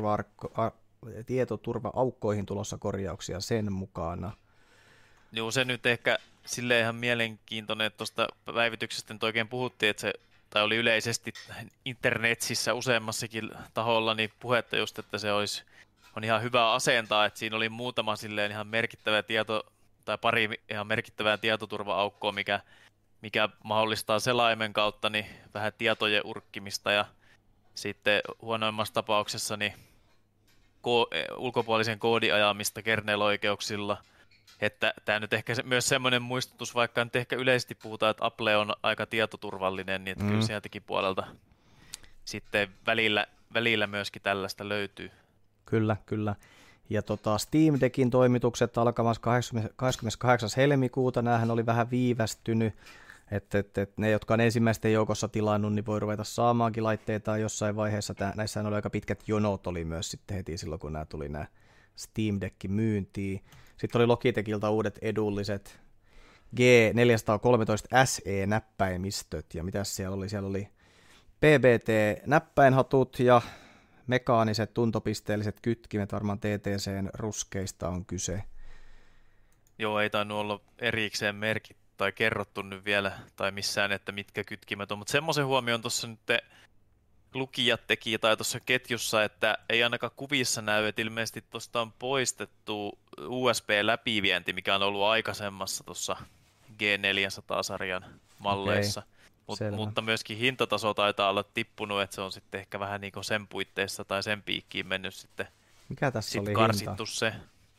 tietoturva-aukkoihin tulossa korjauksia sen mukana. Joo, se nyt ehkä silleen ihan mielenkiintoinen, että tuosta päivityksestä nyt oikein puhuttiin, että se, tai oli yleisesti internetsissä useammassakin taholla niin puhetta just, että se on ihan hyvä asentaa, että siinä oli muutama silleen ihan merkittävä tai pari ihan merkittävää tietoturva-aukkoa, mikä mahdollistaa selaimen kautta niin vähän tietojen urkkimista ja sitten huonoimmassa tapauksessa niin ulkopuolisen koodin ajamista kernel-oikeuksilla. Että tämä nyt ehkä myös semmoinen muistutus, vaikka nyt ehkä yleisesti puhutaan, että Apple on aika tietoturvallinen, niin että kyllä sieltäkin puolelta sitten välillä myöskin tällaista löytyy. Kyllä. Ja Steam Deckin toimitukset alkamassa 28. helmikuuta, näähän oli vähän viivästynyt, että ne, jotka on ensimmäisten joukossa tilannut, niin voi ruveta saamaankin laitteita jossain vaiheessa. Näissähän oli aika pitkät jonot oli myös sitten heti silloin, kun nämä tuli nämä Steam Deckin myyntiin. Sitten oli Logitechilta uudet edulliset G413 SE-näppäimistöt, ja mitäs siellä oli? Siellä oli PBT-näppäinhatut ja mekaaniset tuntopisteelliset kytkimet, varmaan TTC:n ruskeista on kyse. Joo, ei tainnut olla erikseen merkit tai kerrottu nyt vielä, tai missään, että mitkä kytkimet on, mutta semmoisen huomioon tuossa nyt lukijat teki tai tuossa ketjussa, että ei ainakaan kuvissa näy, että ilmeisesti tuosta on poistettu USB-läpivienti, mikä on ollut aikaisemmassa tuossa G400-sarjan malleissa. Mutta myöskin hintataso taitaa olla tippunut, että se on sitten ehkä vähän niin kuin sen puitteissa tai sen piikkiin mennyt sitten. Mikä tässä oli karsittu hinta? Se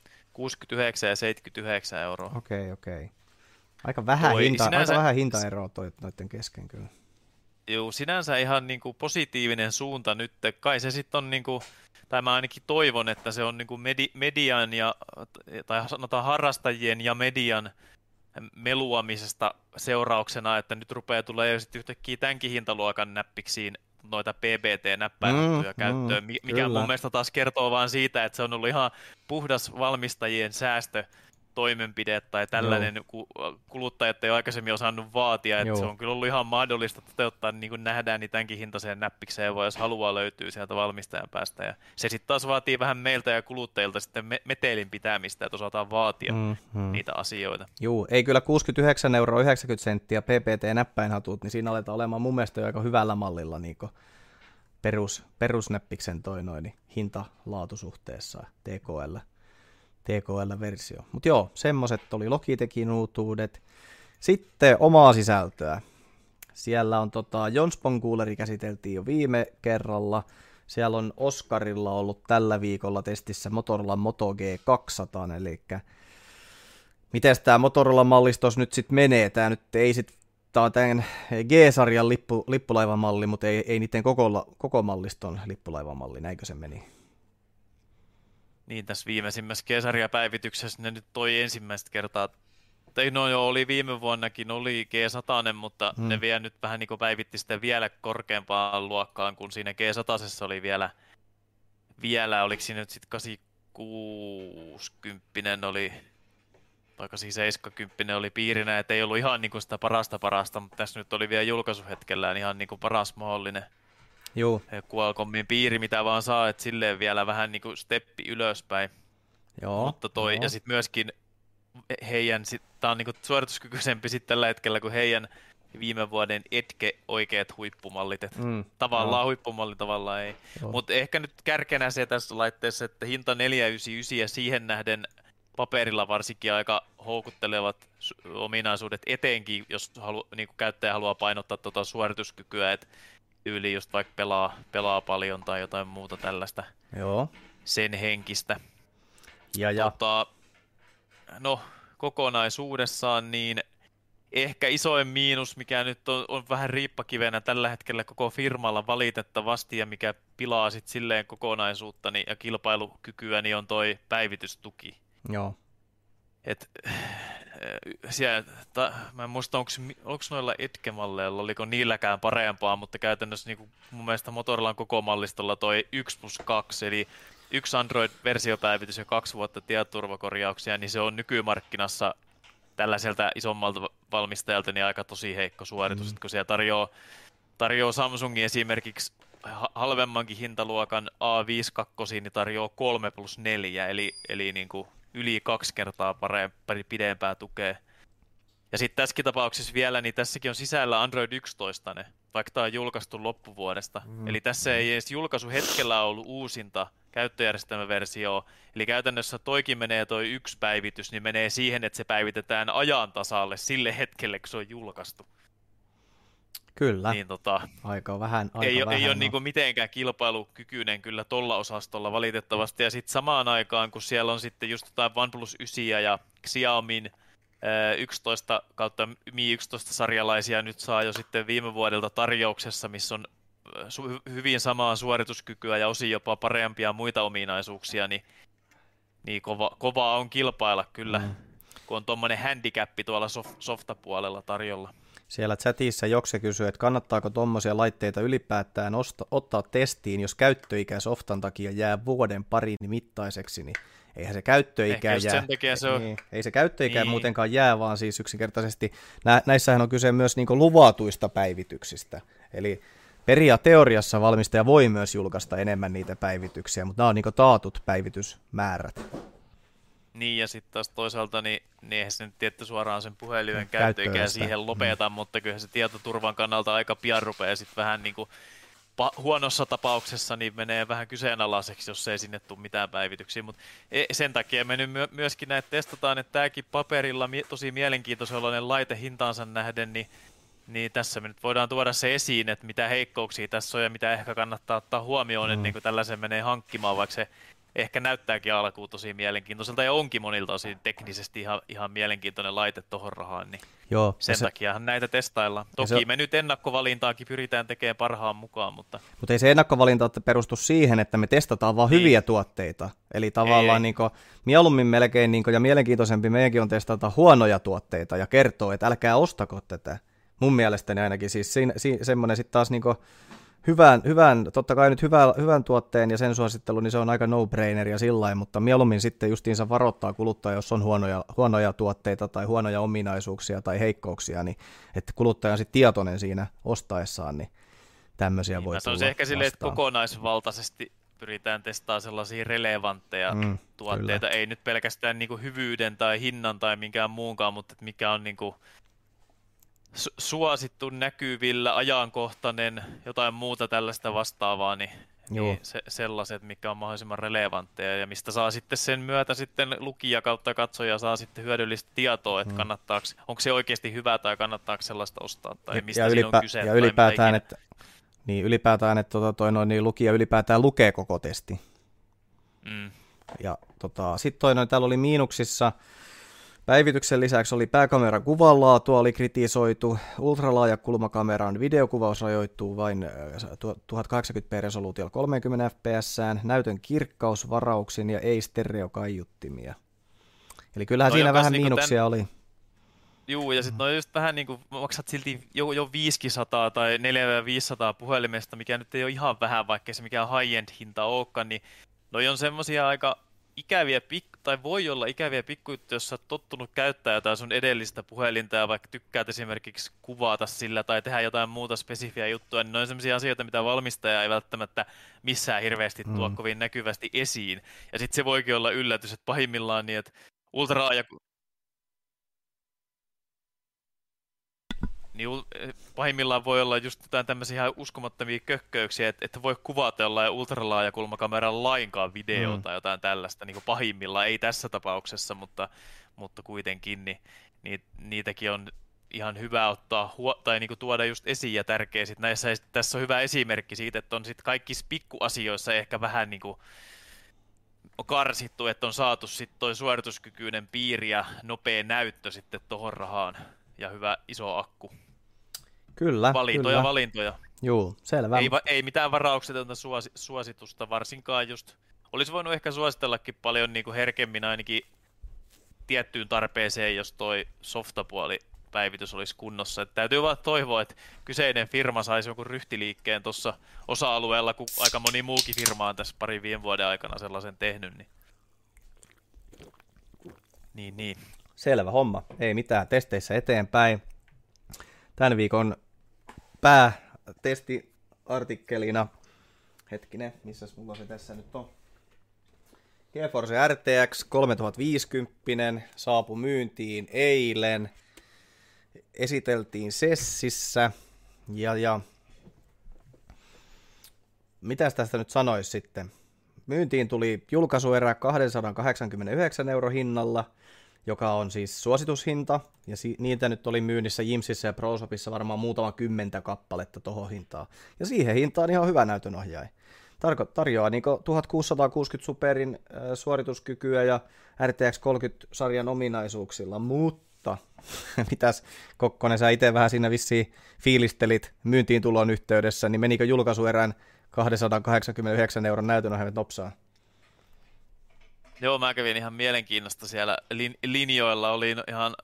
69 ja 79 euroa. Okei. Aika vähän hintaeroa noiden kesken kyllä. Joo, sinänsä ihan niin kuin positiivinen suunta nyt. Kai se sitten on, niin kuin, tai mä ainakin toivon, että se on niin kuin median tai sanotaan harrastajien ja median meluamisesta seurauksena, että nyt rupeaa tulee jo sitten yhtäkkiä tämänkin hintaluokan näppiksiin noita PBT-näppäinhattuja käyttöön, mikä mun mielestä taas kertoo vaan siitä, että se on ollut ihan puhdas valmistajien säästötoimenpide tai tällainen kuluttajat ei ole aikaisemmin osannut vaatia, että se on kyllä ollut ihan mahdollista toteuttaa, niin kuin nähdään, niin tämänkin hintaiseen näppikseen voi, jos haluaa löytyy sieltä valmistajan päästä. Ja se sitten taas vaatii vähän meiltä ja kuluttajilta sitten metelin pitämistä, että osataan vaatia niitä asioita. Joo, ei kyllä 69,90 € PPT-näppäinhatut, niin siinä aletaan olemaan mun mielestä jo aika hyvällä mallilla niin perusnäppiksen niin hinta-laatusuhteessa TKL-versio. Mutta joo, semmoset oli Logitechin uutuudet. Sitten omaa sisältöä. Siellä on Jonspon Cooleri käsiteltiin jo viime kerralla. Siellä on Oskarilla ollut tällä viikolla testissä Motorola Moto G200, eli miten tämä Motorola-mallistos nyt sitten menee? Tämä nyt ei sitten tämä on tämän G-sarjan lippulaivamalli, mutta ei niiden koko malliston lippulaivamalli, näinkö se meni? Niin, tässä viimeisimmässä G-sarjapäivityksessä ne nyt toi ensimmäistä kertaa, tai no joo, oli viime vuonnakin, oli G100, mutta ne vielä nyt vähän niin kuin päivitti sitä vielä korkeampaan luokkaan, kun siinä G100 oli vielä oliko siinä nyt sitten 860 oli, tai 870 oli piirinä, että ei ollut ihan niin kuin sitä parasta, mutta tässä nyt oli vielä julkaisuhetkellään ihan niin kuin paras mahdollinen Qualcommin piiri, mitä vaan saa, että silleen vielä vähän niin kuin steppi ylöspäin. Joo, mutta ja sitten myöskin heidän, tämä on niin kuin suorituskykyisempi sitten tällä hetkellä kuin heidän viime vuoden oikeat huippumallit, että tavallaan huippumalli, tavallaan ei. Mutta ehkä nyt kärkenä se tässä laitteessa, että hinta 499 ja siihen nähden paperilla varsinkin aika houkuttelevat ominaisuudet, etenkin jos niin kuin käyttäjä haluaa painottaa tuota suorituskykyä, että tyyli just vaikka pelaa paljon tai jotain muuta tällaista sen henkistä. No, kokonaisuudessaan niin ehkä isoin miinus, mikä nyt on vähän riippakivenä tällä hetkellä koko firmalla valitettavasti ja mikä pilaa sitten silleen kokonaisuutta ja kilpailukykyä, niin on toi päivitystuki. Joo. Mä en muista, onko noilla Edge-malleilla, oliko niilläkään parempaa, mutta käytännössä niin mun mielestä Motorolan koko mallistolla toi 1+2, eli 1 Android-versiopäivitys ja 2 vuotta tietoturvakorjauksia, niin se on nykymarkkinassa tällaiselta isommalta valmistajalta niin aika tosi heikko suoritus, kun siellä tarjoaa Samsungin esimerkiksi halvemmankin hintaluokan A52, niin tarjoaa 3+4, eli niin kuin yli 2 kertaa pidempää tukea. Ja sitten tässäkin tapauksessa vielä, niin tässäkin on sisällä Android 11, vaikka tämä on julkaistu loppuvuodesta. Eli tässä ei edes julkaisuhetkellä ollut uusinta käyttöjärjestelmäversio. Eli käytännössä toikin menee toi yksi päivitys, niin menee siihen, että se päivitetään ajan tasalle sille hetkelle, kun se on julkaistu. Kyllä, niin, aika vähän. Ei ole niinku mitenkään kilpailukykyinen kyllä tolla osastolla valitettavasti. Ja sitten samaan aikaan, kun siellä on sitten just jotain OnePlus 9 ja Xiaomin 11 kautta Mi 11 sarjalaisia nyt saa jo sitten viime vuodelta tarjouksessa, missä on hyvin samaa suorituskykyä ja osin jopa parempia muita ominaisuuksia, niin kova on kilpailla kyllä, kun on tuommoinen handicappi tuolla softapuolella tarjolla. Siellä chatissa Jokse kysyy, että kannattaako tuommoisia laitteita ylipäätään ottaa testiin, jos käyttöikä softan takia jää vuoden parin mittaiseksi, niin eihän se käyttöikä jää. Ei se käyttöikä muutenkaan jää, vaan siis yksinkertaisesti näissähän on kyse myös niinku luvatuista päivityksistä. Eli teoriassa valmistaja voi myös julkaista enemmän niitä päivityksiä, mutta nämä on niinku taatut päivitysmäärät. Niin, ja sitten taas toisaalta, niin eihän se nyt tietty suoraan sen puhelimen käyttöikään siihen lopeta, mutta kyllä se tietoturvan kannalta aika pian rupeaa sitten vähän niin kuin huonossa tapauksessa niin menee vähän kyseenalaiseksi, jos ei sinne tule mitään päivityksiä, mutta sen takia me nyt myöskin näitä testataan, että tämäkin paperilla tosi mielenkiintoinen laite hintaansa nähden, niin tässä me nyt voidaan tuoda se esiin, että mitä heikkouksia tässä on ja mitä ehkä kannattaa ottaa huomioon, että niin kuin tällaisen menee hankkimaan, vaikka se ehkä näyttääkin alkuun tosi mielenkiintoiselta ja onkin monilta osin teknisesti ihan mielenkiintoinen laite tohon rahaan, niin sen takiahan näitä testaillaan. Toki me nyt ennakkovalintaakin pyritään tekemään parhaan mukaan, mutta ei se ennakkovalinta perustu siihen, että me testataan vaan hyviä tuotteita. Eli tavallaan niin kuin, mieluummin melkein niin kuin, ja mielenkiintoisempi meidänkin on testata huonoja tuotteita ja kertoo, että älkää ostako tätä. Mun mielestäni ainakin siis semmoinen sitten taas niin kuin totta kai nyt hyvän tuotteen ja sen suosittelu, niin se on aika no-brainer ja sillain, mutta mieluummin sitten justiinsa varoittaa kuluttaja, jos on huonoja tuotteita tai huonoja ominaisuuksia tai heikkouksia, niin että kuluttaja on sitten tietoinen siinä ostaessaan, niin tämmöisiä voi tulla se ehkä silleen, että kokonaisvaltaisesti pyritään testaamaan sellaisia relevantteja tuotteita, kyllä. Ei nyt pelkästään niinku hyvyyden tai hinnan tai minkään muunkaan, mutta mikä on niinku suosittu, näkyvillä, ajankohtainen, jotain muuta tällaista vastaavaa, niin sellaiset, mikä on mahdollisimman relevantteja ja mistä saa sitten sen myötä sitten lukija kautta katsoja saa sitten hyödyllistä tietoa, että onko se oikeasti hyvä tai kannattaako sellaista ostaa tai mistä siinä on kyse. Ja ylipäätään, että lukija ylipäätään lukee koko testi. Ja sitten täällä oli miinuksissa Päivityksen lisäksi oli pääkameran kuvanlaatua oli kritisoitu, ultralaajakulmakameran videokuvaus rajoittuu vain 1080p resoluutiolla 30 fps, näytön kirkkaus varauksin ja ei stereokaiuttimia. Eli kyllähän siinä vähän miinuksia oli. Juu, ja sitten on just vähän niin kuin maksat silti jo 500 tai 400-500 puhelimesta, mikä nyt ei ole ihan vähän, vaikka se mikään high-end hinta olekaan, niin noi on semmosia aika ikäviä, tai voi olla ikäviä pikkujuttuja, jos sä oot tottunut käyttää jotain sun edellistä puhelinta ja vaikka tykkäät esimerkiksi kuvata sillä tai tehdä jotain muuta spesifiä juttua, niin ne on sellaisia asioita, mitä valmistaja ei välttämättä missään hirveästi tuo kovin näkyvästi esiin. Ja sitten se voikin olla yllätys, että pahimmillaan niin, että niin pahimmillaan voi olla just jotain tämmöisiä ihan uskomattomia kökköyksiä, että voi kuvata jollain ultralaajakulmakameran lainkaan videota tai jotain tällaista, niin kuin pahimmillaan, ei tässä tapauksessa, mutta kuitenkin, niin niitäkin on ihan hyvä ottaa tai niin kuin tuoda just esiin ja tärkeä sit näissä. Ja tässä on hyvä esimerkki siitä, että on sitten kaikissa pikkuasioissa ehkä vähän niin kuin on karsittu, että on saatu sitten toi suorituskykyinen piiri ja nopea näyttö sitten tohon rahaan ja hyvä iso akku. Kyllä, Valintoja. Juu, selvä. Ei mitään varauksetonta suositusta, varsinkaan just. Olisi voinut ehkä suositellakin paljon niin kuin herkemmin ainakin tiettyyn tarpeeseen, jos toi softapuoli päivitys olisi kunnossa. Et täytyy vaan toivoa, että kyseinen firma saisi jonkun ryhtiliikkeen tuossa osa-alueella, kun aika moni muukin firma on tässä viime vuoden aikana sellaisen tehnyt. Niin. Selvä homma. Ei mitään. Testeissä eteenpäin. Tämän viikon päätestiartikkelina, hetkinen, missäs mulla se tässä nyt on? GeForce RTX 3050 saapui myyntiin eilen. Esiteltiin Sessissä ja mitäs tästä nyt sanoisi sitten? Myyntiin tuli julkaisuerä 289 € hinnalla, joka on siis suositushinta, ja niitä nyt oli myynnissä Jimsissä ja ProShopissa varmaan muutama 10 kappaletta tohon hintaan. Ja siihen hintaan ihan hyvä näytönohjaaja. Tarjoaa niin 1660 Superin suorituskykyä ja RTX 30-sarjan ominaisuuksilla, mutta mitäs Kokkonen, sä itse vähän siinä vissiin fiilistelit myyntiin tulon yhteydessä, niin menikö julkaisuerän 289 € näytönohjaimet nopsaan? Joo, mä kävin ihan mielenkiinnosta siellä linjoilla, oli ihan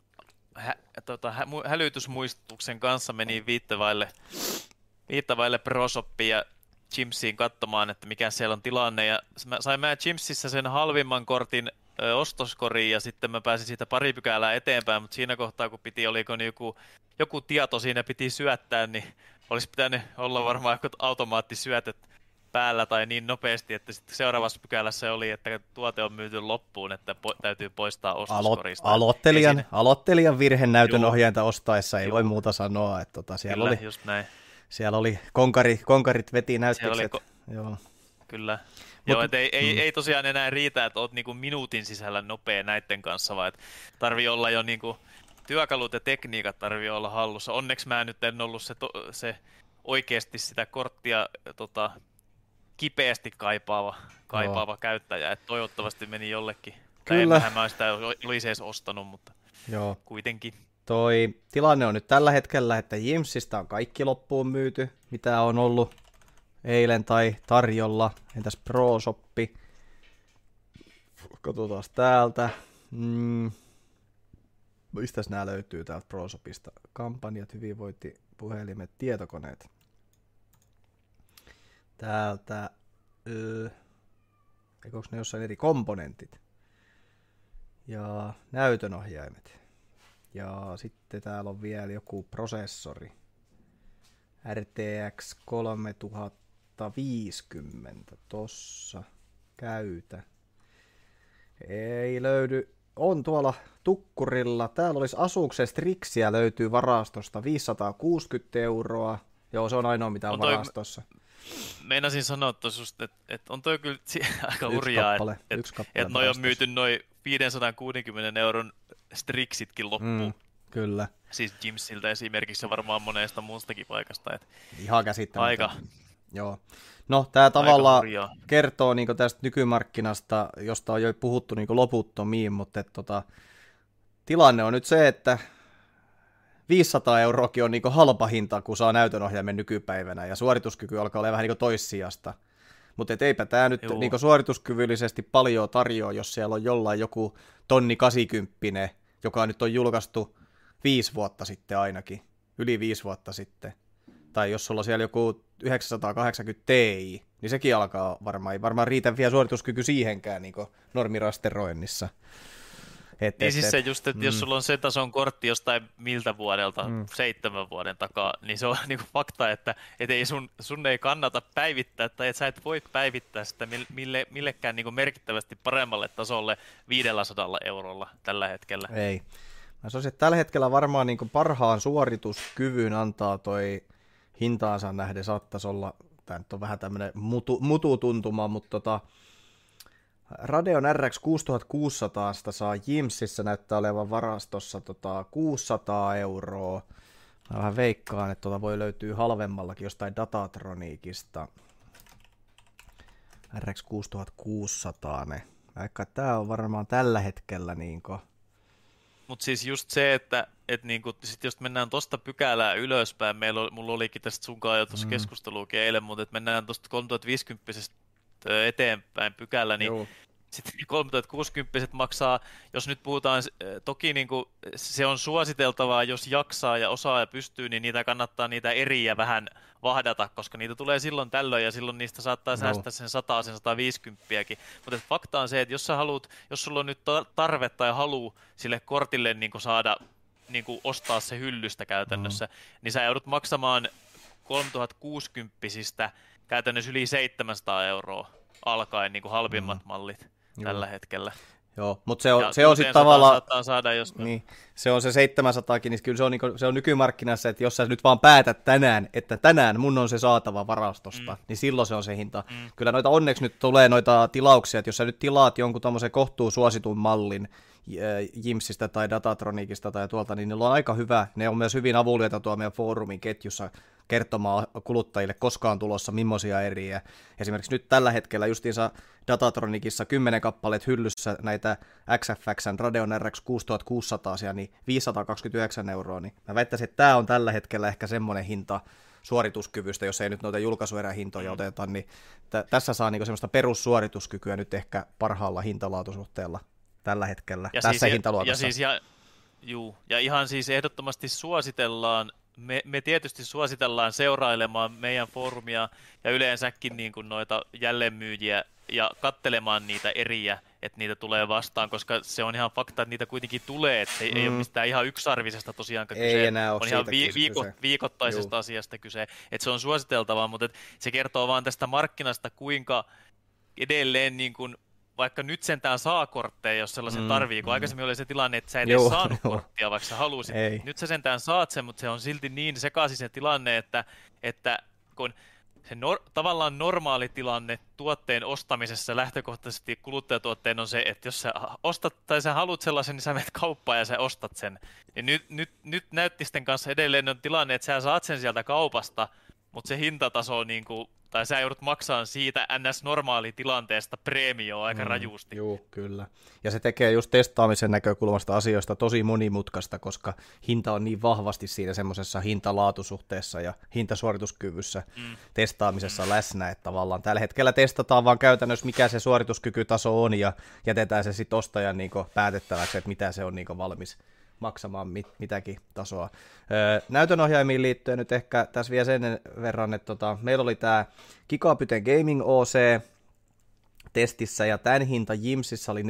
hälytysmuistutuksen kanssa meni viittavaille ProShoppia ja Jimsiin katsomaan, että mikä siellä on tilanne, ja sain mä Jimsissä sen halvimman kortin ostoskoriin, ja sitten mä pääsin siitä pari pykälää eteenpäin, mutta siinä kohtaa, kun oliko niin joku tieto siinä piti syöttää, niin olisi pitänyt olla varmaan joku automaattisyötöt päällä tai niin nopeasti, että sitten seuraavassa pykälässä oli, että tuote on myyty loppuun, että täytyy poistaa ostoskorista. Aloittelijan virhe näytönohjainta ostaessa, ei voi muuta sanoa. Että siellä kyllä, oli, just näin. Siellä oli konkarit veti näyttökset. Joo. Kyllä. Joo, että ei tosiaan enää riitä, että oot niinku minuutin sisällä nopea näiden kanssa, vaan tarvii olla jo niinku työkalut ja tekniikat tarvii olla hallussa. Onneksi mä nyt en ollut se oikeasti sitä korttia kipeästi kaipaava käyttäjä, että toivottavasti meni jollekin. Kyllä. Emmehän mä sitä olisi edes ostanut, mutta joo. Kuitenkin. Toi tilanne on nyt tällä hetkellä, että Jimsistä on kaikki loppuun myyty, mitä on ollut eilen tai tarjolla. Entäs ProShoppi? Katsotaan täältä. Mistäs nämä löytyy täältä ProShopista? Kampanjat, hyvinvointi, puhelimet, tietokoneet. Täältä, eikö ne jossain eri komponentit? Ja näytönohjaimet. Ja sitten täällä on vielä joku prosessori. RTX 3050 tossa. Käytä. Ei löydy. On tuolla tukkurilla. Täällä olisi Asus'en Strixiä löytyy varastosta 560 €. Joo, se on ainoa mitä on varastossa. Meinasin sanoa tuossa, että on toi kyllä aika hurjaa, että noi on myyty noin 560 € Strixitkin loppuun. Kyllä. Siis Jimsiltä esimerkiksi varmaan monesta muustakin paikasta. Ihan käsittämätöntä. Aika. Joo. No, tämä tavallaan kertoo niin tästä nykymarkkinasta, josta on jo puhuttu niin loputtomiin, mutta tilanne on nyt se, että 500 euroakin on niinku halpa hinta, kun saa näytönohjaimen nykypäivänä, ja suorituskyky alkaa olla vähän niinku toissijasta. Mutta eipä tämä nyt niinku suorituskyvyllisesti paljon tarjoa, jos siellä on jollain joku 180, joka nyt on julkaistu 5 vuotta sitten ainakin, yli 5 vuotta sitten. Tai jos sulla on siellä joku 980 Ti, niin sekin alkaa ei varmaan riitä vielä suorituskyky siihenkään niinku normirasteroinnissa. Se just, että jos sulla on sen tason kortti jostain miltä vuodelta, 7 vuoden takaa, niin se on niinku fakta, että ei sun ei kannata päivittää, tai että sä et voi päivittää sitä millekään niinku merkittävästi paremmalle tasolle 500 eurolla tällä hetkellä. Ei. Mä sanoisin, että tällä hetkellä varmaan niinku parhaan suorituskyvyn antaa toi hintaansa nähden saattaisi olla, tämä nyt on vähän tämmöinen mututuntuma, mutta Radeon RX 6600 saa Jimsissä, näyttää olevan varastossa 600 euroa. Mä vähän veikkaan, että voi löytyä halvemmallakin jostain Datatronicista. RX 6600. Vaikka tää on varmaan tällä hetkellä niinku. Mutta siis just se, että niinku, sit jos mennään tosta pykälää ylöspäin, mulla olikin tästä sunkaan jo tuossa keskusteluukin eilen, mutta että mennään tosta 3050 eteenpäin pykälä, niin sitten 3060 maksaa, jos nyt puhutaan, toki niinku, se on suositeltavaa, jos jaksaa ja osaa ja pystyy, niin niitä kannattaa niitä eriä vähän vahdata, koska niitä tulee silloin tällöin ja silloin niistä saattaa säästää sen 100, sen 150kin. Mutta fakta on se, että jos sulla on nyt tarvetta ja halu sille kortille niinku saada niinku ostaa se hyllystä käytännössä, niin sä joudut maksamaan 3060 käytännössä yli 700 euroa alkaen niinku halvimmat mallit tällä hetkellä. Joo, mutta se on sitten tavallaan, saada, niin, se on se 700kin, niin kyllä se on nykymarkkinassa, että jos sä nyt vaan päätät tänään, että tänään mun on se saatava varastosta, niin silloin se on se hinta. Kyllä noita onneksi nyt tulee noita tilauksia, että jos sä nyt tilaat jonkun tommosen kohtuu suositun mallin Jimsistä tai Datatronicista tai tuolta, niin niillä on aika hyvä, ne on myös hyvin avuliaita tuolla meidän foorumin ketjussa kertomaan kuluttajille, koska on tulossa millaisia eriä. Esimerkiksi nyt tällä hetkellä justiinsa Datatronicissa 10 kappaleet hyllyssä näitä XFXn Radeon RX 6600, niin 529 euroa, niin mä väittäisin, että tämä on tällä hetkellä ehkä semmoinen hinta suorituskyvystä, jos ei nyt noita julkaisuerähintoja oteta, niin tässä saa niinku semmoista perussuorituskykyä nyt ehkä parhaalla hintalaatusuhteella tällä hetkellä, ja tässä siis, hintaluokassa. Ja ihan siis ehdottomasti suositellaan, me tietysti suositellaan seurailemaan meidän foorumia ja yleensäkin niin kuin noita jälleenmyyjiä ja katselemaan niitä eriä, että niitä tulee vastaan, koska se on ihan fakta, että niitä kuitenkin tulee, että ei ole mistään ihan yksarvisesta tosiaankaan kyse, ei enää ole on ihan viikoittaisesta asiasta kyse, että se on suositeltavaa, mutta se kertoo vaan tästä markkinasta, kuinka edelleen niin kuin vaikka nyt sentään saa kortteja, jos sellaisen tarvii, kun aikaisemmin oli se tilanne, että sä et edes saanut korttia, vaikka sä halusit. Ei. Nyt sä sentään saat sen, mutta se on silti niin sekaisin se tilanne, että kun se tavallaan normaali tilanne tuotteen ostamisessa lähtökohtaisesti kuluttajatuotteen on se, että jos sä ostat tai sä haluat sellaisen, niin sä menet kauppaan ja sä ostat sen. Ja nyt näyttisten kanssa edelleen on tilanne, että sä saat sen sieltä kaupasta, mutta se hintataso on niin kuin, tai sä joudut maksamaan siitä NS-normaalitilanteesta preemioa aika rajusti. Joo, kyllä. Ja se tekee just testaamisen näkökulmasta asioista tosi monimutkaista, koska hinta on niin vahvasti siinä semmoisessa hinta-laatusuhteessa ja hintasuorituskyvyssä testaamisessa läsnä, että tavallaan tällä hetkellä testataan vaan käytännössä, mikä se suorituskykytaso on, ja jätetään se sitten ostajan niin päätettäväksi, että mitä se on niin valmis maksamaan mitäkin tasoa. Näytönohjaimiin liittyen nyt ehkä tässä vielä sen verran, että meillä oli tämä Gigapyten Gaming OC testissä, ja tämän hinta Jimsissä oli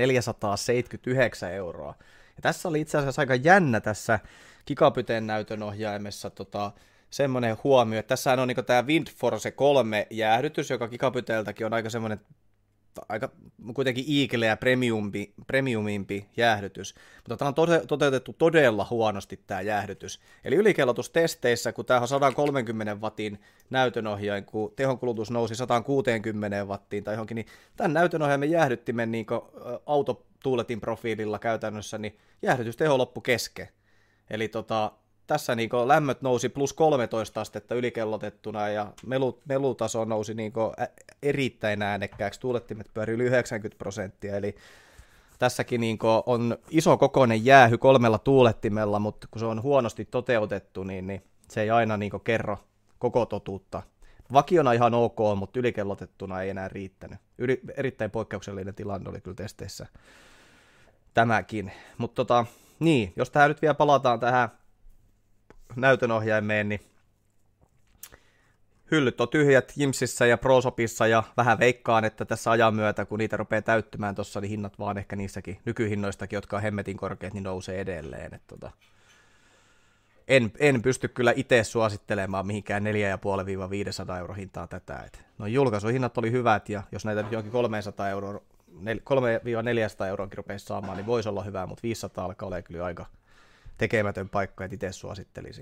479 euroa. Ja tässä oli itse asiassa aika jännä tässä Gigapyten näytönohjaimessa semmoinen huomio, että tässä on niin tämä Windforce 3 jäähdytys, joka Gigapyteltäkin on aika semmoinen aika kuitenkin iikeleä premiumimpi jäähdytys, mutta tämä on toteutettu todella huonosti tämä jäähdytys. Eli ylikellotustesteissä, kun tämä on 130 wattin näytönohjain, kun tehonkulutus nousi 160 wattiin tai johonkin, niin tämän näytönohjaimen jäähdyttimen niin autotuuletin profiililla käytännössä, niin jäähdytysteho loppui kesken. Eli tässä niin lämmöt nousi plus 13 astetta ylikellotettuna ja melutaso nousi niin erittäin äänekkääksi. Tuulettimet pyöri yli 90%. Eli tässäkin niin on iso kokoinen jäähy 3 tuulettimella, mutta kun se on huonosti toteutettu, niin se ei aina niin kerro koko totuutta. Vakiona ihan ok, mutta ylikellotettuna ei enää riittänyt. Erittäin poikkeuksellinen tilanne oli kyllä testeissä tämäkin. Mutta niin, jos tähän nyt vielä palataan tähän näytönohjaimeen, niin hyllyt on tyhjät Jimsissä ja ProShopissa ja vähän veikkaan, että tässä ajan myötä, kun niitä rupeaa täyttymään tuossa, niin hinnat vaan ehkä niissäkin nykyhinnoistakin, jotka on hemmetin korkeat, niin nousee edelleen. En pysty kyllä itse suosittelemaan mihinkään 4,5-500 euro hintaan tätä. No julkaisuhinnat oli hyvät ja jos näitä nyt jonkin 300-400 euroonkin rupeaisi saamaan, niin voisi olla hyvä, mutta 500 alkaa olla kyllä aika tekemätön paikka, että itse suosittelisi.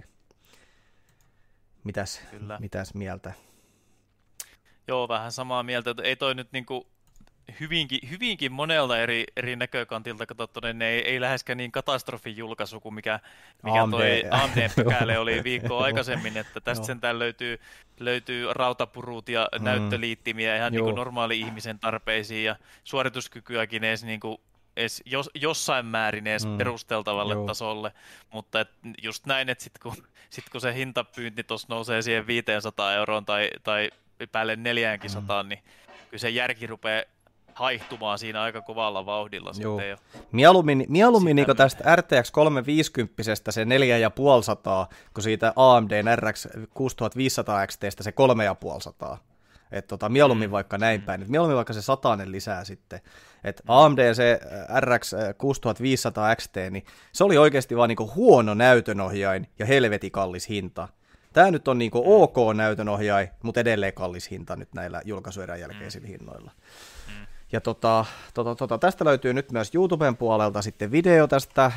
Mitäs mieltä? Joo, vähän samaa mieltä. Ei toi nyt niinku hyvinkin monelta eri näkökantilta katsottuna, ne ei läheskään niin katastrofin julkaisu kuin mikä toi AMD-pykälä oli viikkoa aikaisemmin, että tästä sentään löytyy rautapurut ja näyttöliittimiä ihan niin kuin normaali ihmisen tarpeisiin ja suorituskykyäkin edes jossain määrin edes perusteltavalle tasolle, mutta just näin, että sit kun se hintapyynti tuossa nousee siihen 500 euroon tai päälle 400, niin kyllä se järki rupeaa haihtumaan siinä aika kovalla vauhdilla. Mieluummin niin tästä RTX 350 se 4,5, kun siitä AMDn RX 6500 XTstä se 3,5. Mieluummin vaikka näin päin. Mieluummin vaikka se 100 lisää sitten. AMD se RX 6500 XT, niin se oli oikeasti vaan niinku huono näytönohjain ja helvetin kallis hinta. Tämä nyt on niinku ok näytönohjain, mutta edelleen kallis hinta nyt näillä julkaisuerän jälkeisillä hinnoilla. Ja tästä löytyy nyt myös YouTuben puolelta sitten video tästä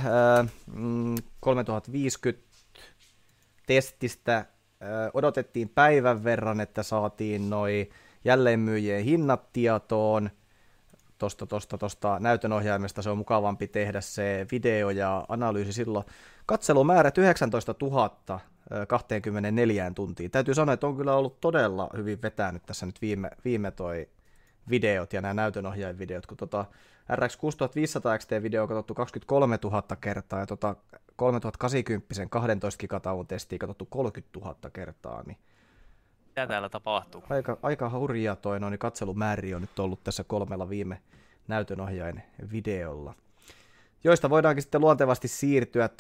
3050 testistä. Odotettiin päivän verran, että saatiin noi jälleenmyyjien hinnat tietoon. Tuosta näytönohjaimesta se on mukavampi tehdä se video ja analyysi silloin. Katselumäärät 19 000 24 tuntiin. Täytyy sanoa, että on kyllä ollut todella hyvin vetänyt tässä nyt viime toi videot ja nämä näytönohjainvideot, kun RX 6500 XT-video on katsottu 23 000 kertaa ja 3080 12 gigatauon testiin katsottu 30 000 kertaa. Niin mitä täällä tapahtuu? Aika hurjaa toi niin katselumääriä on nyt ollut tässä 3 viime näytönohjain videolla, joista voidaankin sitten luontevasti siirtyä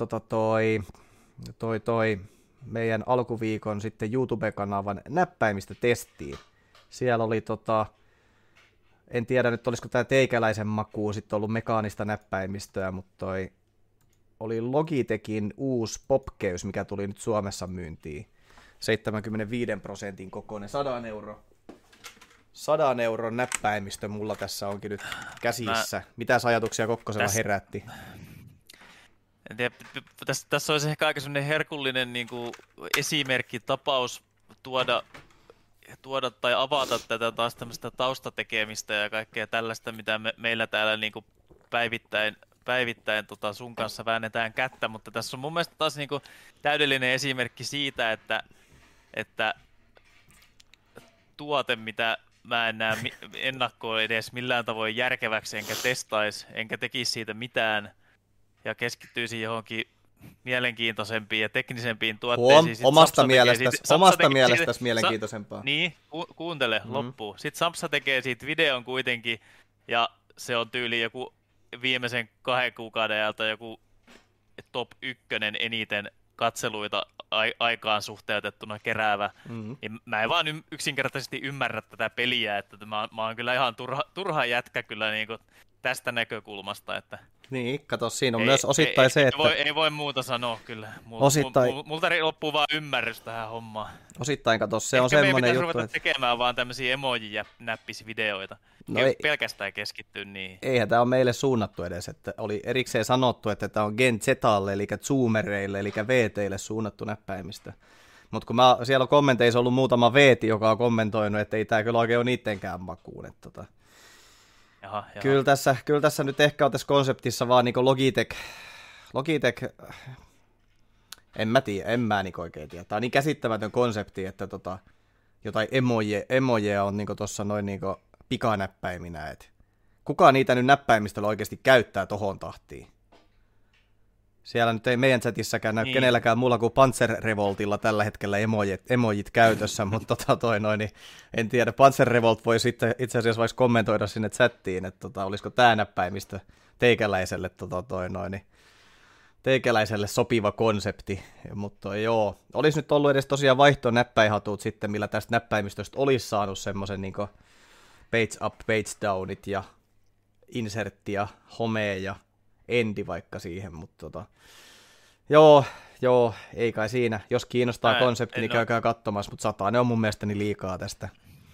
toi meidän alkuviikon sitten YouTube-kanavan näppäimistä testiin. Siellä oli en tiedä nyt olisiko tämä teikäläisen makuun sitten ollut mekaanista näppäimistöä, mutta toi oli Logitechin uusi popkeys, mikä tuli nyt Suomessa myyntiin. 75% kokoinen 100 euron näppäimistö mulla tässä onkin nyt käsissä. Mitäs ajatuksia Kokkosella herätti? En tiedä, tässä olisi ehkä aika sellainen herkullinen niin kuin esimerkkitapaus tuoda tai avata tätä taas tämmöistä taustatekemistä ja kaikkea tällaista, mitä meillä täällä niin kuin päivittäin sun kanssa väännetään kättä, mutta tässä on mun mielestä taas niin kuin täydellinen esimerkki siitä, että tuote, mitä mä en näe ennakkoon edes millään tavoin järkeväksi, enkä testaisi, enkä tekisi siitä mitään, ja keskittyisi johonkin mielenkiintoisempiin ja teknisempiin tuotteisiin. Omasta mielestäsi mielenkiintoisempaa. Niin, kuuntele loppuun. Sitten Sampsa tekee siitä videon kuitenkin, ja se on tyyli joku viimeisen 2 kuukauden ajalta joku top 1 eniten katseluita aikaan suhteutettuna keräävä. Niin mä en vaan yksinkertaisesti ymmärrä tätä peliä, että mä oon kyllä ihan turha jätkä kyllä niinku tästä näkökulmasta, että niin, kato, siinä on myös osittain se, että ei voi muuta sanoa kyllä. Multa loppuu vaan ymmärrys tähän hommaan. Osittain, kato, se on semmoinen juttu, että meidän pitäisi tekemään vaan tämmöisiä emoji-näppisvideoita. Pelkästään keskittyä niihin. Eihän tämä ole meille suunnattu edes, että oli erikseen sanottu, että tämä on Gen Z:lle, eli zoomereille, eli VTille suunnattu näppäimistö. Mutta kun siellä on kommenteissa ollut muutama VT, joka on kommentoinut, että ei tämä kyllä oikein ole niittenkään makuun. Jaha. Kyllä tässä nyt ehkä on tässä konseptissa vaan niin Logitech, en mä niin oikein tiedä. Tämä on niin käsittämätön konsepti, että jotain emojeja on niin tuossa noin niin pikanäppäiminä, että kuka niitä nyt näppäimistöllä oikeasti käyttää tohon tahtiin? Siellä nyt ei meidän chatissäkään näy kenelläkään muulla kuin Panzerrevoltilla tällä hetkellä emojit käytössä, mutta niin en tiedä. Panzerrevolt voi sitten itse asiassa vaikka kommentoida sinne chattiin, että olisiko tämä näppäimistö teikäläiselle, teikäläiselle sopiva konsepti. Mutta joo, olisi nyt ollut edes tosiaan vaihtonäppäihatuut sitten, millä tästä näppäimistöstä olisi saanut semmoisen niin page up, page downit ja insertti ja home ja endi vaikka siihen, mutta joo, ei kai siinä. Jos kiinnostaa konsepti, niin käykää katsomassa, mutta 100 on mun mielestäni liikaa tästä.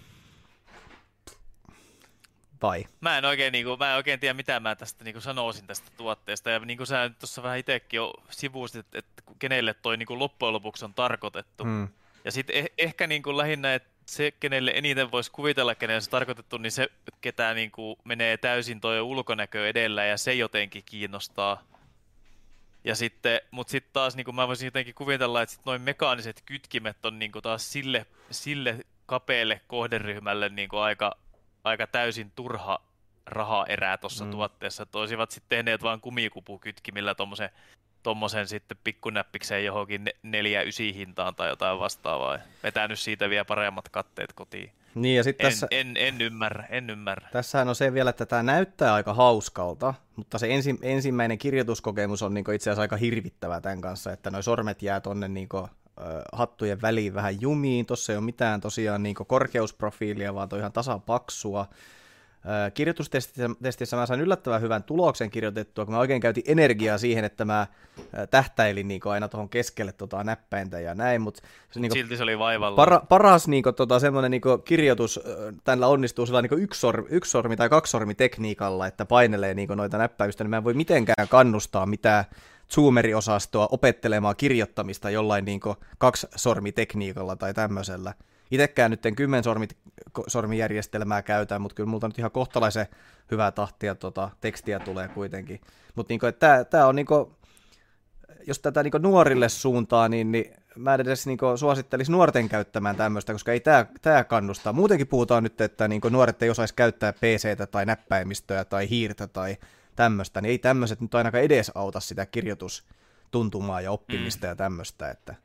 Vai? Mä en oikein tiedä, mitä mä tästä sanoisin tästä tuotteesta, ja niin kuin sä nyt tuossa vähän itsekin jo sivuusit, että kenelle toi loppujen lopuksi on tarkoitettu. Ja sitten ehkä lähinnä, että se, kenelle eniten voisi kuvitella, kenelle se on tarkoitettu, niin se, ketä menee täysin toi ulkonäkö edellä, ja se jotenkin kiinnostaa. Ja sitten, mutta sitten taas mä voisin jotenkin kuvitella, että sit noin mekaaniset kytkimet on taas sille kapealle kohderyhmälle aika täysin turha rahaerää tuossa tuotteessa. Että olisivat sitten tehneet vain kumikupukytkimillä tommosen sitten pikkunäppikseen johonkin 4,9 hintaan tai jotain vastaavaa. Vetänyt siitä vielä paremmat katteet kotiin. Niin, ja sitten tässä, en ymmärrä. Tässähän on se vielä, että tämä näyttää aika hauskalta, mutta se ensimmäinen kirjoituskokemus on itse asiassa aika hirvittävä tämän kanssa, että noi sormet jää tonne hattujen väliin vähän jumiin. Tuossa ei ole mitään tosiaan korkeusprofiilia, vaan toi ihan tasapaksua. Kirjoitustestissä mä sain yllättävän hyvän tuloksen kirjoitettua, kun mä oikein käytin energiaa siihen, että mä tähtäilin aina tuohon keskelle näppäintä ja näin, mutta silti se oli vaivalla. Paras semmoinen kirjoitus tällä onnistuu sillä yksi sormi tai kaksi sormi tekniikalla, että painelee noita näppäimistä, niin mä en voi mitenkään kannustaa mitään zoomeri-osastoa opettelemaan kirjoittamista jollain kaksi sormi tekniikalla tai tämmöisellä. Itsekään nyt en 10 sormijärjestelmää käytä, mutta kyllä multa nyt ihan kohtalaisen hyvää tahtia tekstiä tulee kuitenkin. Mutta tämä on, jos tätä nuorille suuntaa, niin mä edes suosittelisi nuorten käyttämään tämmöistä, koska ei tämä kannustaa. Muutenkin puhutaan nyt, että nuoret ei osaisi käyttää PC:tä tai näppäimistöä tai hiirtä tai tämmöistä, niin ei tämmöiset nyt ainakaan edes auta sitä kirjoitustuntumaa ja oppimista ja tämmöistä, että.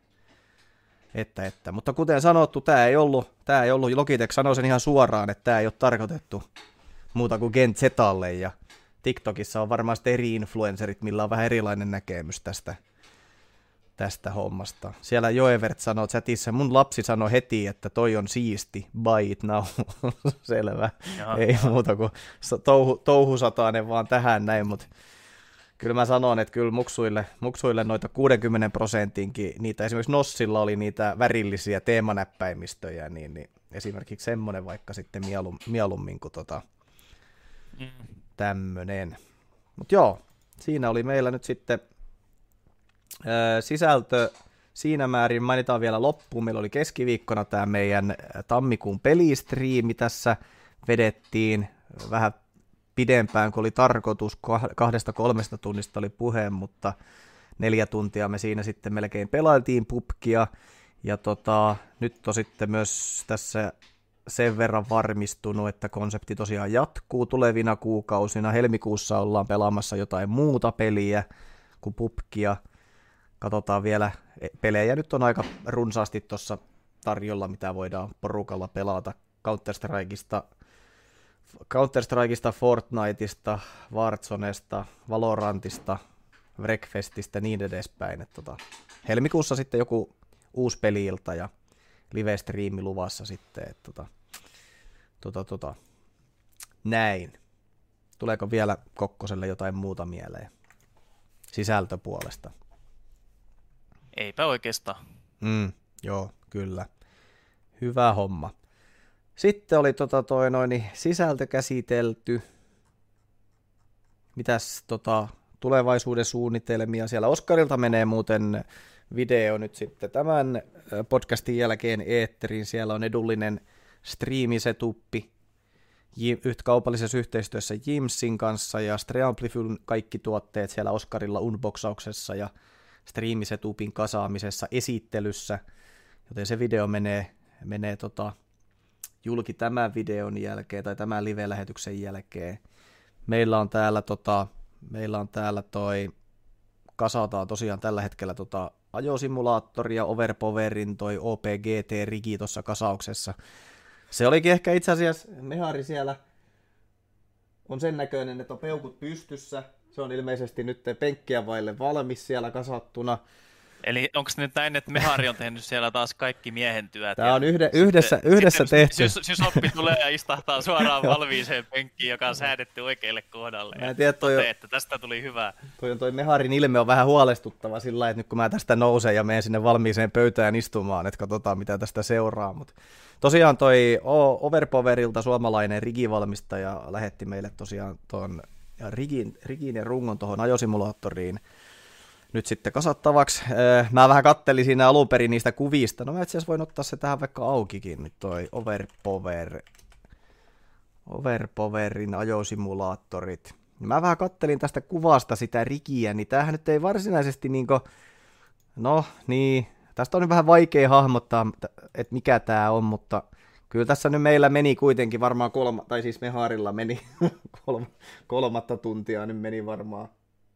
Mutta kuten sanottu, tämä ei ollut Logitech sanoi sen ihan suoraan, että tämä ei ole tarkoitettu muuta kuin Gen Z:lle, ja TikTokissa on varmasti eri influencerit, millä on vähän erilainen näkemys tästä hommasta. Siellä Joevert sanoo chatissa, mun lapsi sanoi heti, että toi on siisti, buy it now. Selvä, ei muuta kuin touhusatainen vaan tähän näin, mutta kyllä mä sanon, että kyllä muksuille noita 60%, niitä esimerkiksi Nossilla oli niitä värillisiä teemanäppäimistöjä, niin esimerkiksi semmoinen vaikka sitten mieluummin kuin tämmönen. Mutta joo, siinä oli meillä nyt sitten sisältö siinä määrin. Mainitaan vielä loppuun, meillä oli keskiviikkona tämä meidän tammikuun pelistriimi tässä vedettiin vähän pidempään, kun oli tarkoitus, 2-3 tunnista oli puhe, mutta 4 tuntia me siinä sitten melkein pelailtiin pubkia, ja nyt on sitten myös tässä sen verran varmistunut, että konsepti tosiaan jatkuu tulevina kuukausina. Helmikuussa ollaan pelaamassa jotain muuta peliä kuin pubkia. Katsotaan vielä, pelejä nyt on aika runsaasti tuossa tarjolla, mitä voidaan porukalla pelata Counter-Strikeista, Fortniteista, Warzonesta, Valorantista, Wreckfestistä, niin edespäin. Helmikuussa sitten joku uusi peli-ilta ja live-striimi luvassa sitten. Näin. Tuleeko vielä Kokkoselle jotain muuta mieleen sisältöpuolesta? Eipä oikeastaan. Joo, kyllä. Hyvä homma. Sitten oli sisältö käsitelty. Mitäs tulevaisuuden suunnitelmia? Siellä Oskarilta menee muuten video nyt sitten tämän podcastin jälkeen eetteriin. Siellä on edullinen striimisetuppi kaupallisessa yhteistyössä Jimsin kanssa ja Streamplifyn kaikki tuotteet siellä Oskarilla unboxauksessa ja striimisetupin kasaamisessa esittelyssä, joten se video menee julki tämän videon jälkeen tai tämän live-lähetyksen jälkeen. Meillä on täällä kasataan tosiaan tällä hetkellä ajosimulaattori ja Overpowerin toi OPGT Rigi tuossa kasauksessa. Se olikin ehkä itse asiassa, mehari siellä on sen näköinen, että on peukut pystyssä. Se on ilmeisesti nyt penkkiä vaille valmis siellä kasattuna. Eli onko nyt näin, että mehari on tehnyt siellä taas kaikki miehen työt? Tämä on yhdessä tehty. Sysoppi tulee ja istahtaa suoraan valmiiseen penkkiin, joka on säädetty oikealle kohdalle. Mä en tiedä, että tästä tuli hyvää. Toi meharin ilme on vähän huolestuttava sillä lailla, että nyt kun mä tästä nousen ja menen sinne valmiiseen pöytään istumaan, että katsotaan mitä tästä seuraa. Mut tosiaan toi Overpowerilta suomalainen Rigi-valmistaja lähetti meille tosiaan tuon Rigin ja rungon tuohon ajosimulaattoriin nyt sitten kasattavaksi. Mä vähän kattelin siinä alun perin niistä kuvista. No mä itse asiassa voin ottaa se tähän vaikka aukikin, nyt toi Overpowerin ajosimulaattorit. Mä vähän kattelin tästä kuvasta sitä Rigiä, niin tämähän nyt ei varsinaisesti no niin, tästä on nyt vähän vaikea hahmottaa, että mikä tää on, mutta kyllä tässä nyt meillä meni kuitenkin varmaan meharilla meni kolmatta tuntia, nyt meni varmaan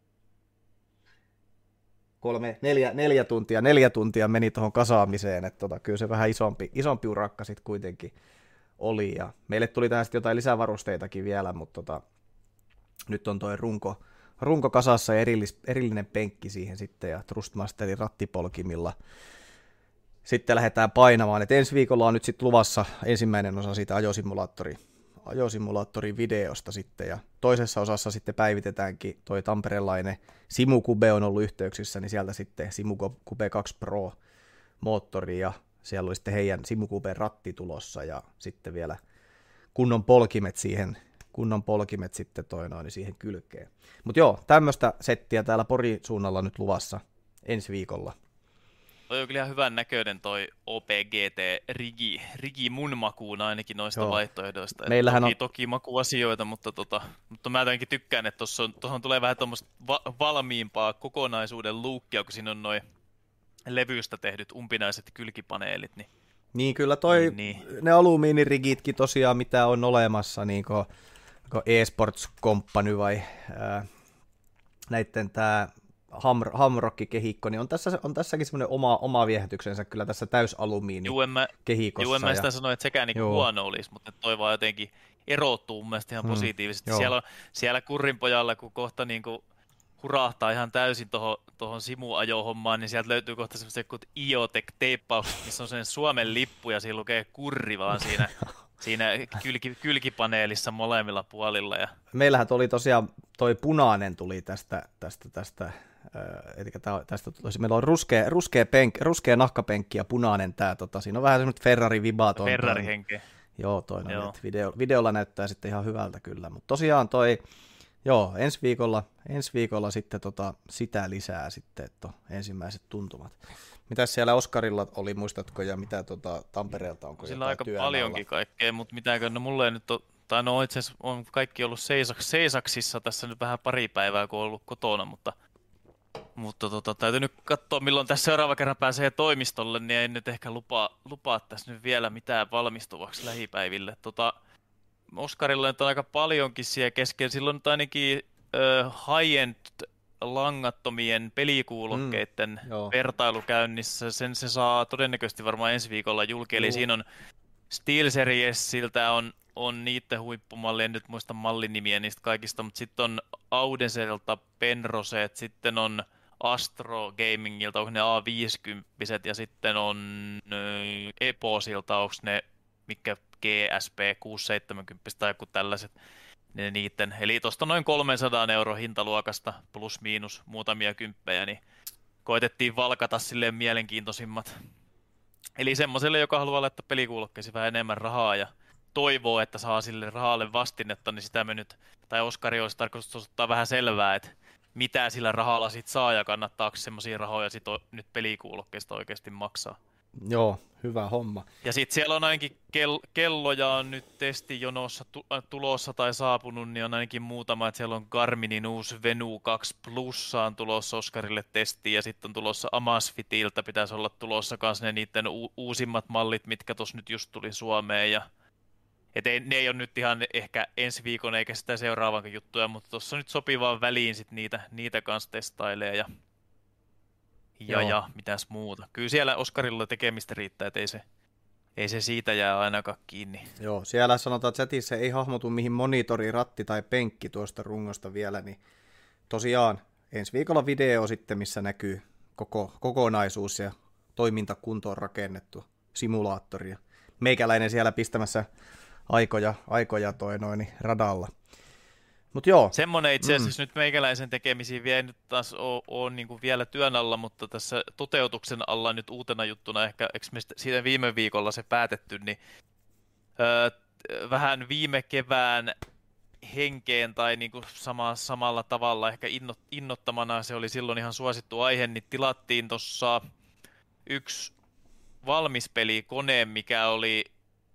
4 tuntia meni tuohon kasaamiseen, että kyllä se vähän isompi urakka sitten kuitenkin oli, ja meille tuli tähän sitten jotain lisävarusteitakin vielä, mutta nyt on toi runko kasassa ja erillinen penkki siihen sitten, ja Thrustmasterin rattipolkimilla sitten lähdetään painamaan, että ensi viikolla on nyt sitten luvassa ensimmäinen osa siitä ajosimulaattorin videosta sitten, ja toisessa osassa sitten päivitetäänkin toi tamperelainen Simukube on ollut yhteyksissä, niin sieltä sitten Simukube 2 Pro moottori, ja siellä oli sitten heidän Simukuben ratti tulossa, ja sitten vielä kunnon polkimet sitten siihen kylkeen. Mutta joo, tämmöistä settiä täällä Porin suunnalla nyt luvassa ensi viikolla. Toi on kyllä ihan hyvän näköinen toi OPGT Rigi mun makuun ainakin noista vaihtoehdoista. Meillähän toki makuasioita, mutta mä jotenkin tykkään, että tuohon tulee vähän tuommoista valmiimpaa kokonaisuuden luukkia, kun siinä on noin levystä tehdyt umpinaiset kylkipaneelit. Niin kyllä ne alumiinirigitkin tosiaan mitä on olemassa, niin kuin eSports Company vai näitten tämä Hamrock-kehikko, niin on tässäkin semmoinen oma viehätyksensä kyllä tässä täysalumiinikehikossa. Joo, en mä sitä sano, että sekään niinku huono olisi, mutta toi vaan jotenkin erottuu mun mielestä ihan positiivisesti. Siellä Kurrinpojalla, kun kohta niinku hurahtaa ihan täysin tuohon simuajohommaan, niin sieltä löytyy kohta semmoiset kuin IoTech-teippaukset, missä on sen Suomen lippu ja siinä lukee kurri vaan siinä kylkipaneelissa molemmilla puolilla. Ja meillähän oli tosiaan toi punainen tuli tästä eli meillä on ruskea nahkapenkki ja punainen tämä, siinä on vähän semmoinen Ferrari-vibaton. Ferrari-henkeä. Joo, videolla näyttää sitten ihan hyvältä kyllä, mutta tosiaan ensi viikolla sitten sitä lisää sitten, että ensimmäiset tuntumat. Mitäs siellä Oskarilla oli, muistatko, ja mitä Tampereelta onko sillä aika paljonkin kaikkea, mutta mitäänkö, no mulle ei nyt itse asiassa on kaikki ollut seisaksissa tässä nyt vähän pari päivää, kun on ollut kotona, mutta täytyy nyt katsoa, milloin tässä seuraava kerran pääsee toimistolle, niin ei nyt ehkä lupaa tässä nyt vielä mitään valmistuvaksi lähipäiville. Oskarilla on aika paljonkin siellä kesken. Silloin nyt ainakin high-end langattomien pelikuulokkeiden vertailu käynnissä. Sen se saa todennäköisesti varmaan ensi viikolla julki. Eli siinä on SteelSeriesiltä on niiden huippumalli, en nyt muista mallinimiä niistä kaikista, mutta sitten on Audenselta Penroset, sitten on Astro Gamingilta, onko ne A50 ja sitten on Eposilta, onko ne mikä GSP 670 tai joku tällaiset niiden. Eli tuosta noin 300 € hintaluokasta plus miinus muutamia kymppejä, niin koitettiin valkata silleen mielenkiintoisimmat. Eli semmoiselle, joka haluaa laittaa pelikuulokkeisiin vähän enemmän rahaa ja toivoo, että saa sille rahalle vastinetta, niin sitä me nyt, tai Oskari olisi tarkoitus ottaa vähän selvää, että mitä sillä rahalla sit saa ja kannattaako semmoisia rahoja sit nyt pelikuulokkeista oikeasti maksaa. Joo, hyvä homma. Ja sitten siellä on ainakin kelloja on nyt testijonossa tulossa tai saapunut, niin on ainakin muutama, että siellä on Garminin uusi Venu 2 Plus on tulossa Oskarille testiin, ja sitten on tulossa Amazfitiltä, pitäisi olla tulossa myös ne niiden uusimmat mallit, mitkä tuossa nyt just tuli Suomeen, ja Et ne ei ole nyt ihan ehkä ensi viikon eikä sitä seuraavan juttuja, mutta tuossa nyt sopivaan väliin sit niitä kanssa testailee ja mitäs muuta. Kyllä siellä Oskarilla tekemistä riittää, että ei se siitä jää ainakaan kiinni. Joo, siellä sanotaan chatissa ei hahmotu mihin monitori, ratti tai penkki tuosta rungosta vielä, niin tosiaan ensi viikolla video sitten, missä näkyy koko kokonaisuus ja toimintakuntoon rakennettu simulaattori. Meikäläinen siellä pistämässä aikoja radalla. Mut joo. Semmoinen itse asiassa nyt meikäläisen tekemisiä vielä nyt taas on niin kuin vielä työn alla, mutta tässä toteutuksen alla nyt uutena juttuna, ehkä me siitä viime viikolla se päätetty, niin vähän viime kevään henkeen tai niin kuin samalla tavalla ehkä innottamana, se oli silloin ihan suosittu aihe, niin tilattiin tuossa yksi valmispelikone, mikä oli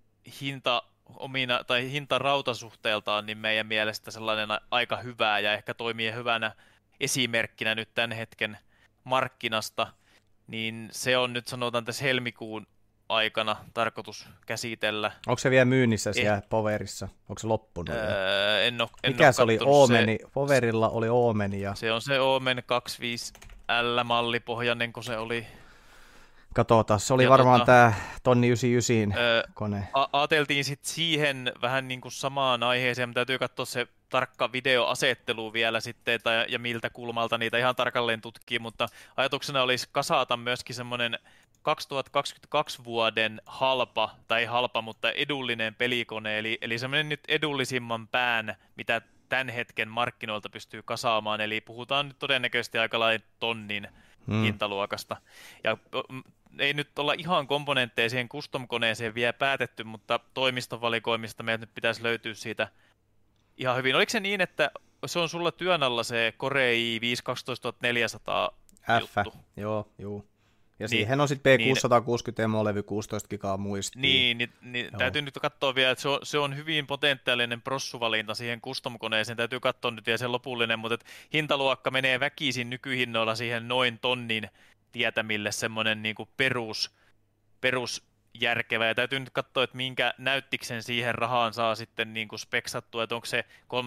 hinta-rautasuhteeltaan niin meidän mielestä sellainen aika hyvää ja ehkä toimii hyvänä esimerkkinä nyt tämän hetken markkinasta, niin se on nyt sanotaan tässä helmikuun aikana tarkoitus käsitellä. Onko se vielä myynnissä siellä Powerissa? Onko se loppunut? Mikä se oli Oomeni? Powerilla oli Oomeni. Ja... Se on se Oomen 25L-mallipohjainen, kun se oli. Katsotaan, se oli varmaan tämä 1099 kone. Ajateltiin sitten siihen vähän niin kuin samaan aiheeseen, mutta täytyy katsoa se tarkka videoasettelu vielä sitten, ja miltä kulmalta niitä ihan tarkalleen tutkii, mutta ajatuksena olisi kasata myöskin semmoinen 2022 vuoden halpa, mutta edullinen pelikone, eli semmoinen nyt edullisimman pään, mitä tämän hetken markkinoilta pystyy kasaamaan, eli puhutaan nyt todennäköisesti aika lailla tonnin hintaluokasta. Ja ei nyt olla ihan komponentteja siihen custom-koneeseen vielä päätetty, mutta toimistovalikoimista meiltä nyt pitäisi löytyä siitä ihan hyvin. Oliko se niin, että se on sulla työn alla se Core i5 12400 juttu? Joo. Ja siihen on sitten P660 emolevy 16 gigaa muistia. Niin täytyy nyt katsoa vielä, että se on hyvin potentiaalinen prossuvalinta siihen custom-koneeseen. Täytyy katsoa nyt vielä se lopullinen, mutta hintaluokka menee väkisin nykyhinnoilla siihen noin tonnin tietämille semmoinen niin kuin perusjärkevä. Ja täytyy nyt katsoa, että minkä näyttiksen siihen rahaan saa sitten niin kuin speksattua, että onko se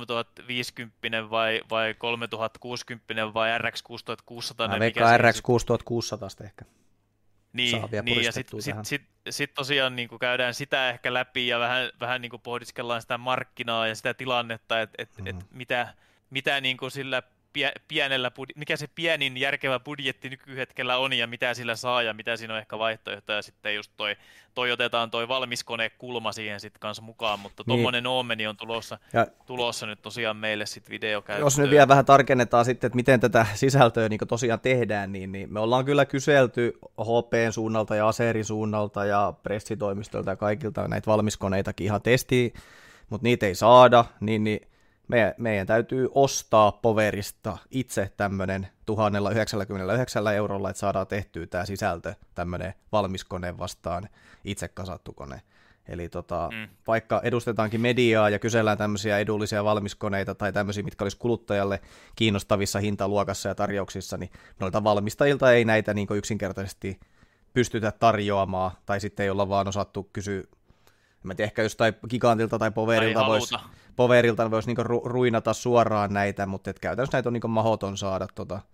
3050 vai 3060 vai RX 6600. Veikkaa RX 6600 ehkä. Niin ja sitten tosiaan niin käydään sitä ehkä läpi ja vähän niin pohdiskellaan sitä markkinaa ja sitä tilannetta, että mitä niin sillä pienellä, mikä se pienin järkevä budjetti nykyhetkellä on ja mitä sillä saa ja mitä siinä on ehkä vaihtoehtoja ja sitten just toi otetaan toi valmiskonekulma siihen sitten kanssa mukaan, mutta tuommoinen Oomeni on tulossa nyt tosiaan meille sitten videokäyttöön. Jos nyt vielä vähän tarkennetaan sitten, että miten tätä sisältöä niin tosiaan tehdään, niin me ollaan kyllä kyselty HPn suunnalta ja Acerin suunnalta ja pressitoimistolta ja kaikilta näitä valmiskoneitakin ihan testiin, mutta niitä ei saada, niin meidän täytyy ostaa Powerista itse tämmöinen 1099 €, että saadaan tehtyä tämä sisältö, tämmöinen valmiskone vastaan itse kasattu kone. Eli vaikka edustetaankin mediaa ja kysellään tämmöisiä edullisia valmiskoneita tai tämmöisiä, mitkä olisi kuluttajalle kiinnostavissa hintaluokassa ja tarjouksissa, niin noilta valmistajilta ei näitä niin yksinkertaisesti pystytä tarjoamaan, tai sitten ei olla vaan osattu kysyä. Mä tiedän, ehkä jostain Gigantilta tai Powerilta voisi niinku ruinata suoraan näitä, mutta käytännössä näitä on niinku mahdoton saada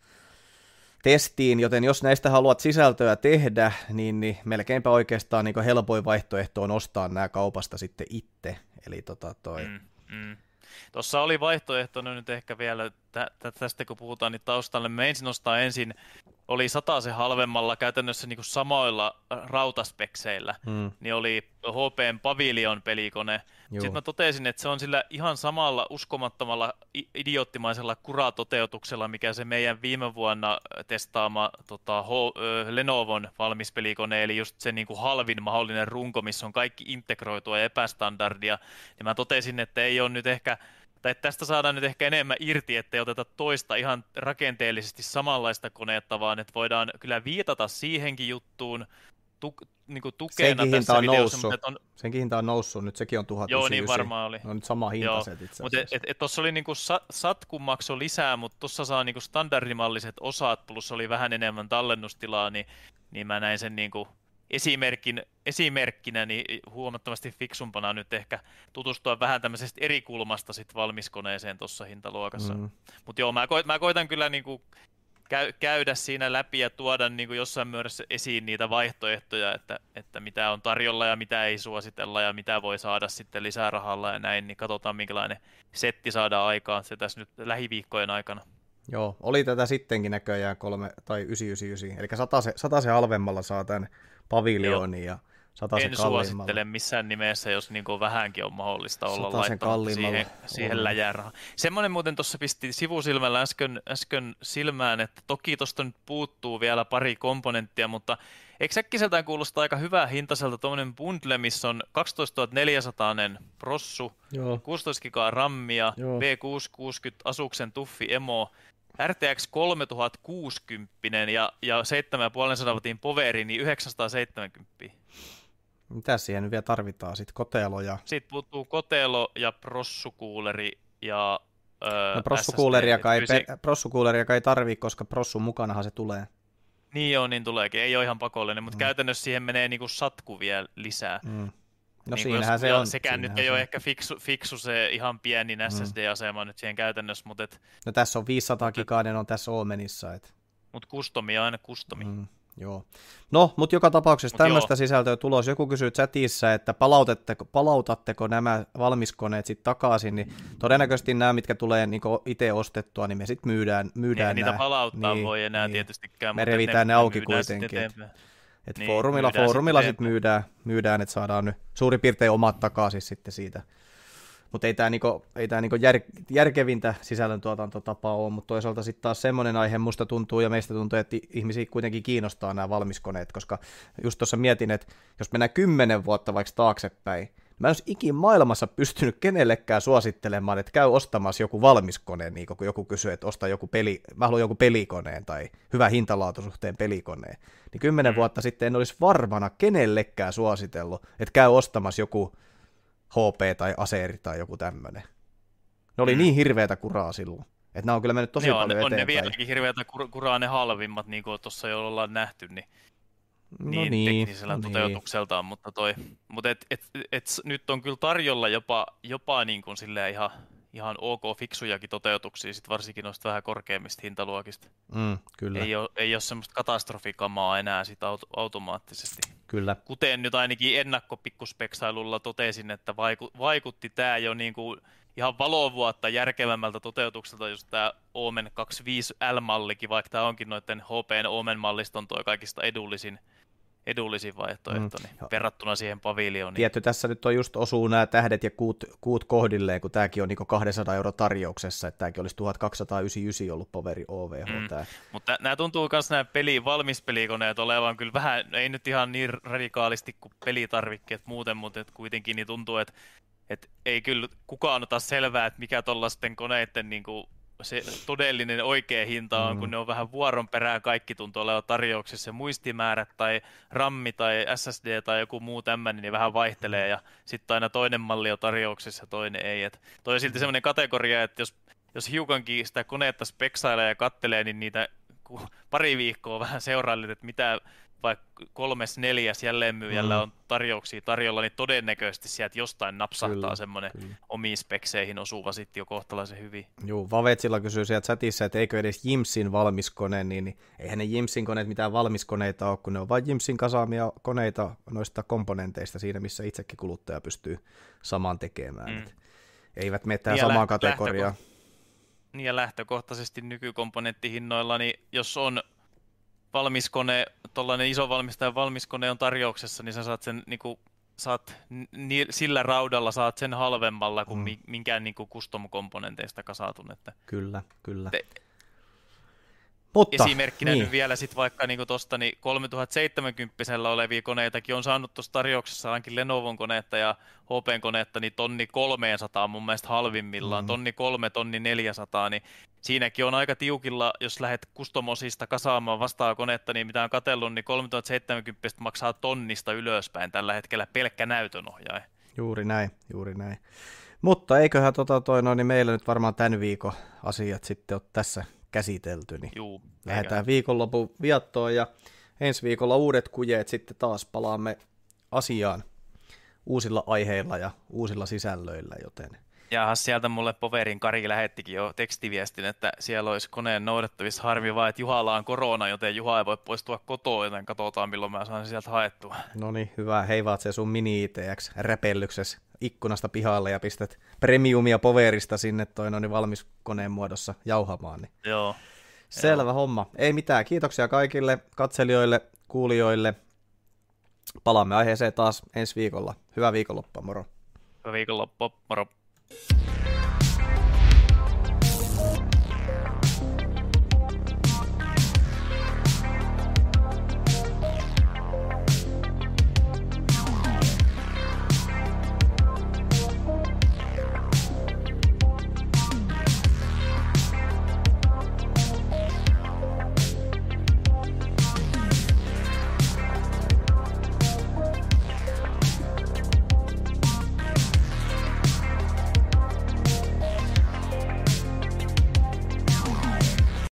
testiin, joten jos näistä haluat sisältöä tehdä, niin melkeinpä oikeastaan niinku helpoin vaihtoehto on ostaa nämä kaupasta sitten itse. Eli Tuossa oli vaihtoehtona nyt ehkä vielä, tästä kun puhutaan, niin taustalle me ensin oli 100 halvemmalla käytännössä niin kuin samoilla rautaspekseillä, niin oli HPn Pavilion pelikone. Sitten mä totesin, että se on sillä ihan samalla uskomattomalla idioottimaisella kuratoteutuksella, mikä se meidän viime vuonna testaama Lenovon valmispelikone, eli just se niin kuin halvin mahdollinen runko, missä on kaikki integroitua ja epästandardia. Ja mä totesin, että ei ole nyt ehkä, tai tästä saadaan nyt ehkä enemmän irti, ettei oteta toista ihan rakenteellisesti samanlaista konetta, vaan että voidaan kyllä viitata siihenkin juttuun niin kuin tukena tässä videossa. Senkin hinta on noussut, nyt sekin on 1000. Joo, niin varmaan oli. No nyt sama hintaset itse asiassa. Mutta tuossa oli niinku satkun makso lisää, mutta tuossa saa niinku standardimalliset osat, plus oli vähän enemmän tallennustilaa, niin mä näin sen niinku esimerkkinä niin huomattavasti fiksumpana nyt ehkä tutustua vähän tämmöisestä eri kulmasta sit valmiskoneeseen tuossa hintaluokassa. Mutta joo, mä koitan kyllä niinku käydä siinä läpi ja tuoda niin kuin jossain määrässä esiin niitä vaihtoehtoja, että mitä on tarjolla ja mitä ei suositella ja mitä voi saada sitten lisärahalla ja näin, niin katsotaan minkälainen setti saadaan aikaan se tässä nyt lähiviikkojen aikana. Joo, oli tätä sittenkin näköjään 999, eli 100 halvemmalla saa tämän paviljoonin ja 100 kalliimmalla. En suosittele missään nimessä, jos niin kuin vähänkin on mahdollista olla laittamatta siihen läjärahaa. Semmoinen muuten tuossa pisti sivusilmällä äsken silmään, että toki tuosta nyt puuttuu vielä pari komponenttia, mutta eikö äkkiseltään kuulostaa aika hyvää hintaiselta tuommoinen bundle, missä on 12 400 prossu, 16 gigaa rammia, V660 Asuksen Tuffi Emo, RTX 3060 ja 7,5 watin poveri, niin 970. Mitä siihen nyt vielä tarvitaan? Sitten kotelo ja... Sitten puuttuu kotelo ja prossukuuleri ja no, prossukuuleriakaan ei tarvii, koska prossun mukanahan se tulee. Niin joo, niin tuleekin. Ei ole ihan pakollinen, mutta käytännössä siihen menee niinku satku vielä lisää. No niin siinähän se on. Sekään nyt ei ole ehkä fiksu se ihan pienin SSD-asema nyt siihen käytännössä, mutta... No tässä on 500 gigainen on tässä Omenissa. Mutta customi on aina customi. Joo. No, mutta joka tapauksessa tämmöistä sisältöä tulos. Joku kysyy chatissa, että palautatteko nämä valmiskoneet sitten takaisin, niin todennäköisesti nämä, mitkä tulee niinku itse ostettua, niin me sitten myydään niitä palauttaa voi enää tietystikään. Me revitään ne auki kuitenkin. Et foorumilla sitten myydään, että saadaan nyt suurin piirtein omat takaisin sitten siitä. Mutta ei tämä niinku järkevintä sisällöntuotantotapaa ole, mutta toisaalta sitten taas semmoinen aihe musta tuntuu ja meistä tuntuu, että ihmisiä kuitenkin kiinnostaa nämä valmiskoneet, koska just tuossa mietin, että jos mennään 10 vuotta vaikka taaksepäin, mä en olisi ikin maailmassa pystynyt kenellekään suosittelemaan, että käy ostamassa joku valmiskone, niin kun joku kysyy, että osta mä haluan joku pelikoneen tai hyvä hintalaatusuhteen pelikoneen. Niin 10 vuotta sitten en olisi varmana kenellekään suositellut, että käy ostamassa joku HP tai Aceri tai joku tämmöinen. Ne oli niin hirveätä kuraa silloin, että nämä on kyllä mennyt tosi paljon eteenpäin. On ne vieläkin hirveätä kuraa ne halvimmat, niin kuin tuossa jo ollaan nähty, niin teknisellä toteutukseltaan, mutta nyt on kyllä tarjolla jopa niin kuin silleen ihan ok fiksujakin toteutuksia, sit varsinkin noista vähän korkeimmista hintaluokista. Kyllä. Ei ole semmoista katastrofikamaa enää sit automaattisesti. Kyllä. Kuten nyt ainakin ennakkopikkuspeksailulla totesin, että vaikutti tämä jo niinku ihan valovuotta järkevämmältä toteutukselta just tämä Omen 25L-mallikin, vaikka tämä onkin noiden HPn Omen-malliston toi kaikista edullisin vaihtoehto verrattuna siihen paviljoniin. Tietty, tässä nyt on just osuu nämä tähdet ja kuut kohdilleen, kun tämäkin on niin 200 € tarjouksessa, että tämäkin olisi 1299 ollut poveri OVH. Mutta nämä tuntuu myös nämä valmispelikoneet olevan kyllä vähän, ei nyt ihan niin radikaalisti kuin pelitarvikkeet muuten, mutta kuitenkin niin tuntuu, että ei kyllä kukaan ota selvää, että mikä tuollaisten koneiden niin kuin se todellinen oikea hinta on, kun ne on vähän vuoron perään, kaikki tuntuu olevan tarjouksessa, muistimäärät tai rammi tai SSD tai joku muu tämmöinen, niin vähän vaihtelee ja sitten aina toinen malli on tarjouksessa ja toinen ei. Toi on silti semmoinen kategoria, että jos hiukankin sitä koneetta speksailee ja kattelee, niin niitä pari viikkoa vähän seuraillut, että mitä vaikka 3/4 jälleenmyyjällä on tarjouksia tarjolla, niin todennäköisesti sieltä jostain napsahtaa semmoinen omiin spekseihin osuva sitten jo kohtalaisen hyvin. Joo, Vavetsilla kysyy sieltä chatissa, että eikö edes Jimsin valmiskone, niin eihän ne Jimsin koneet mitään valmiskoneita ole, kun ne on vain Jimsin kasaamia koneita noista komponenteista siinä, missä itsekin kuluttaja pystyy saman tekemään. Eivät mene tähän samaan kategoriaan. Niin ja lähtökohtaisesti nykykomponenttihinnoilla, niin jos on valmiskone, tuollainen iso valmistajan valmiskone on tarjouksessa, niin sä saat sen sillä raudalla saat sen halvemmalla kuin minkään custom-komponenteista kasaatun. Että kyllä. Mutta, esimerkkinä nyt vielä sitten vaikka tuosta niin 3070 olevia koneitakin on saanut tuossa tarjouksessa ainakin Lenovon koneetta ja HPn koneetta, niin 1300 mun mielestä halvimmillaan, 1,300–1,400, niin siinäkin on aika tiukilla, jos lähdet custom-osista kasaamaan vastaan konetta, niin mitä on katsellut, niin 3070 maksaa tonnista ylöspäin tällä hetkellä pelkkä näytönohjaaja. Juuri näin. Mutta eiköhän niin meillä nyt varmaan tämän viikon asiat sitten ole tässä käsitelty, niin lähdetään viikonlopun viattoon ja ensi viikolla uudet kujeet, sitten taas palaamme asiaan uusilla aiheilla ja uusilla sisällöillä, joten... Ja sieltä mulle Poverin Kari lähettikin jo tekstiviestin, että siellä olisi koneen noudattavissa, harmi vaan, että Juhalla on korona, joten Juha ei voi poistua kotoa, joten katsotaan milloin mä saan sen sieltä haettua. No niin, hyvä. Heivaat se sun mini-ITX-räpellyksessä ikkunasta pihalle ja pistät premiumia Poverista sinne valmis koneen muodossa jauhamaan. Niin. Joo. Selvä homma. Ei mitään. Kiitoksia kaikille katselijoille, kuulijoille. Palaamme aiheeseen taas ensi viikolla. Hyvää viikonloppua, moro. Hyvää viikonloppua, moro.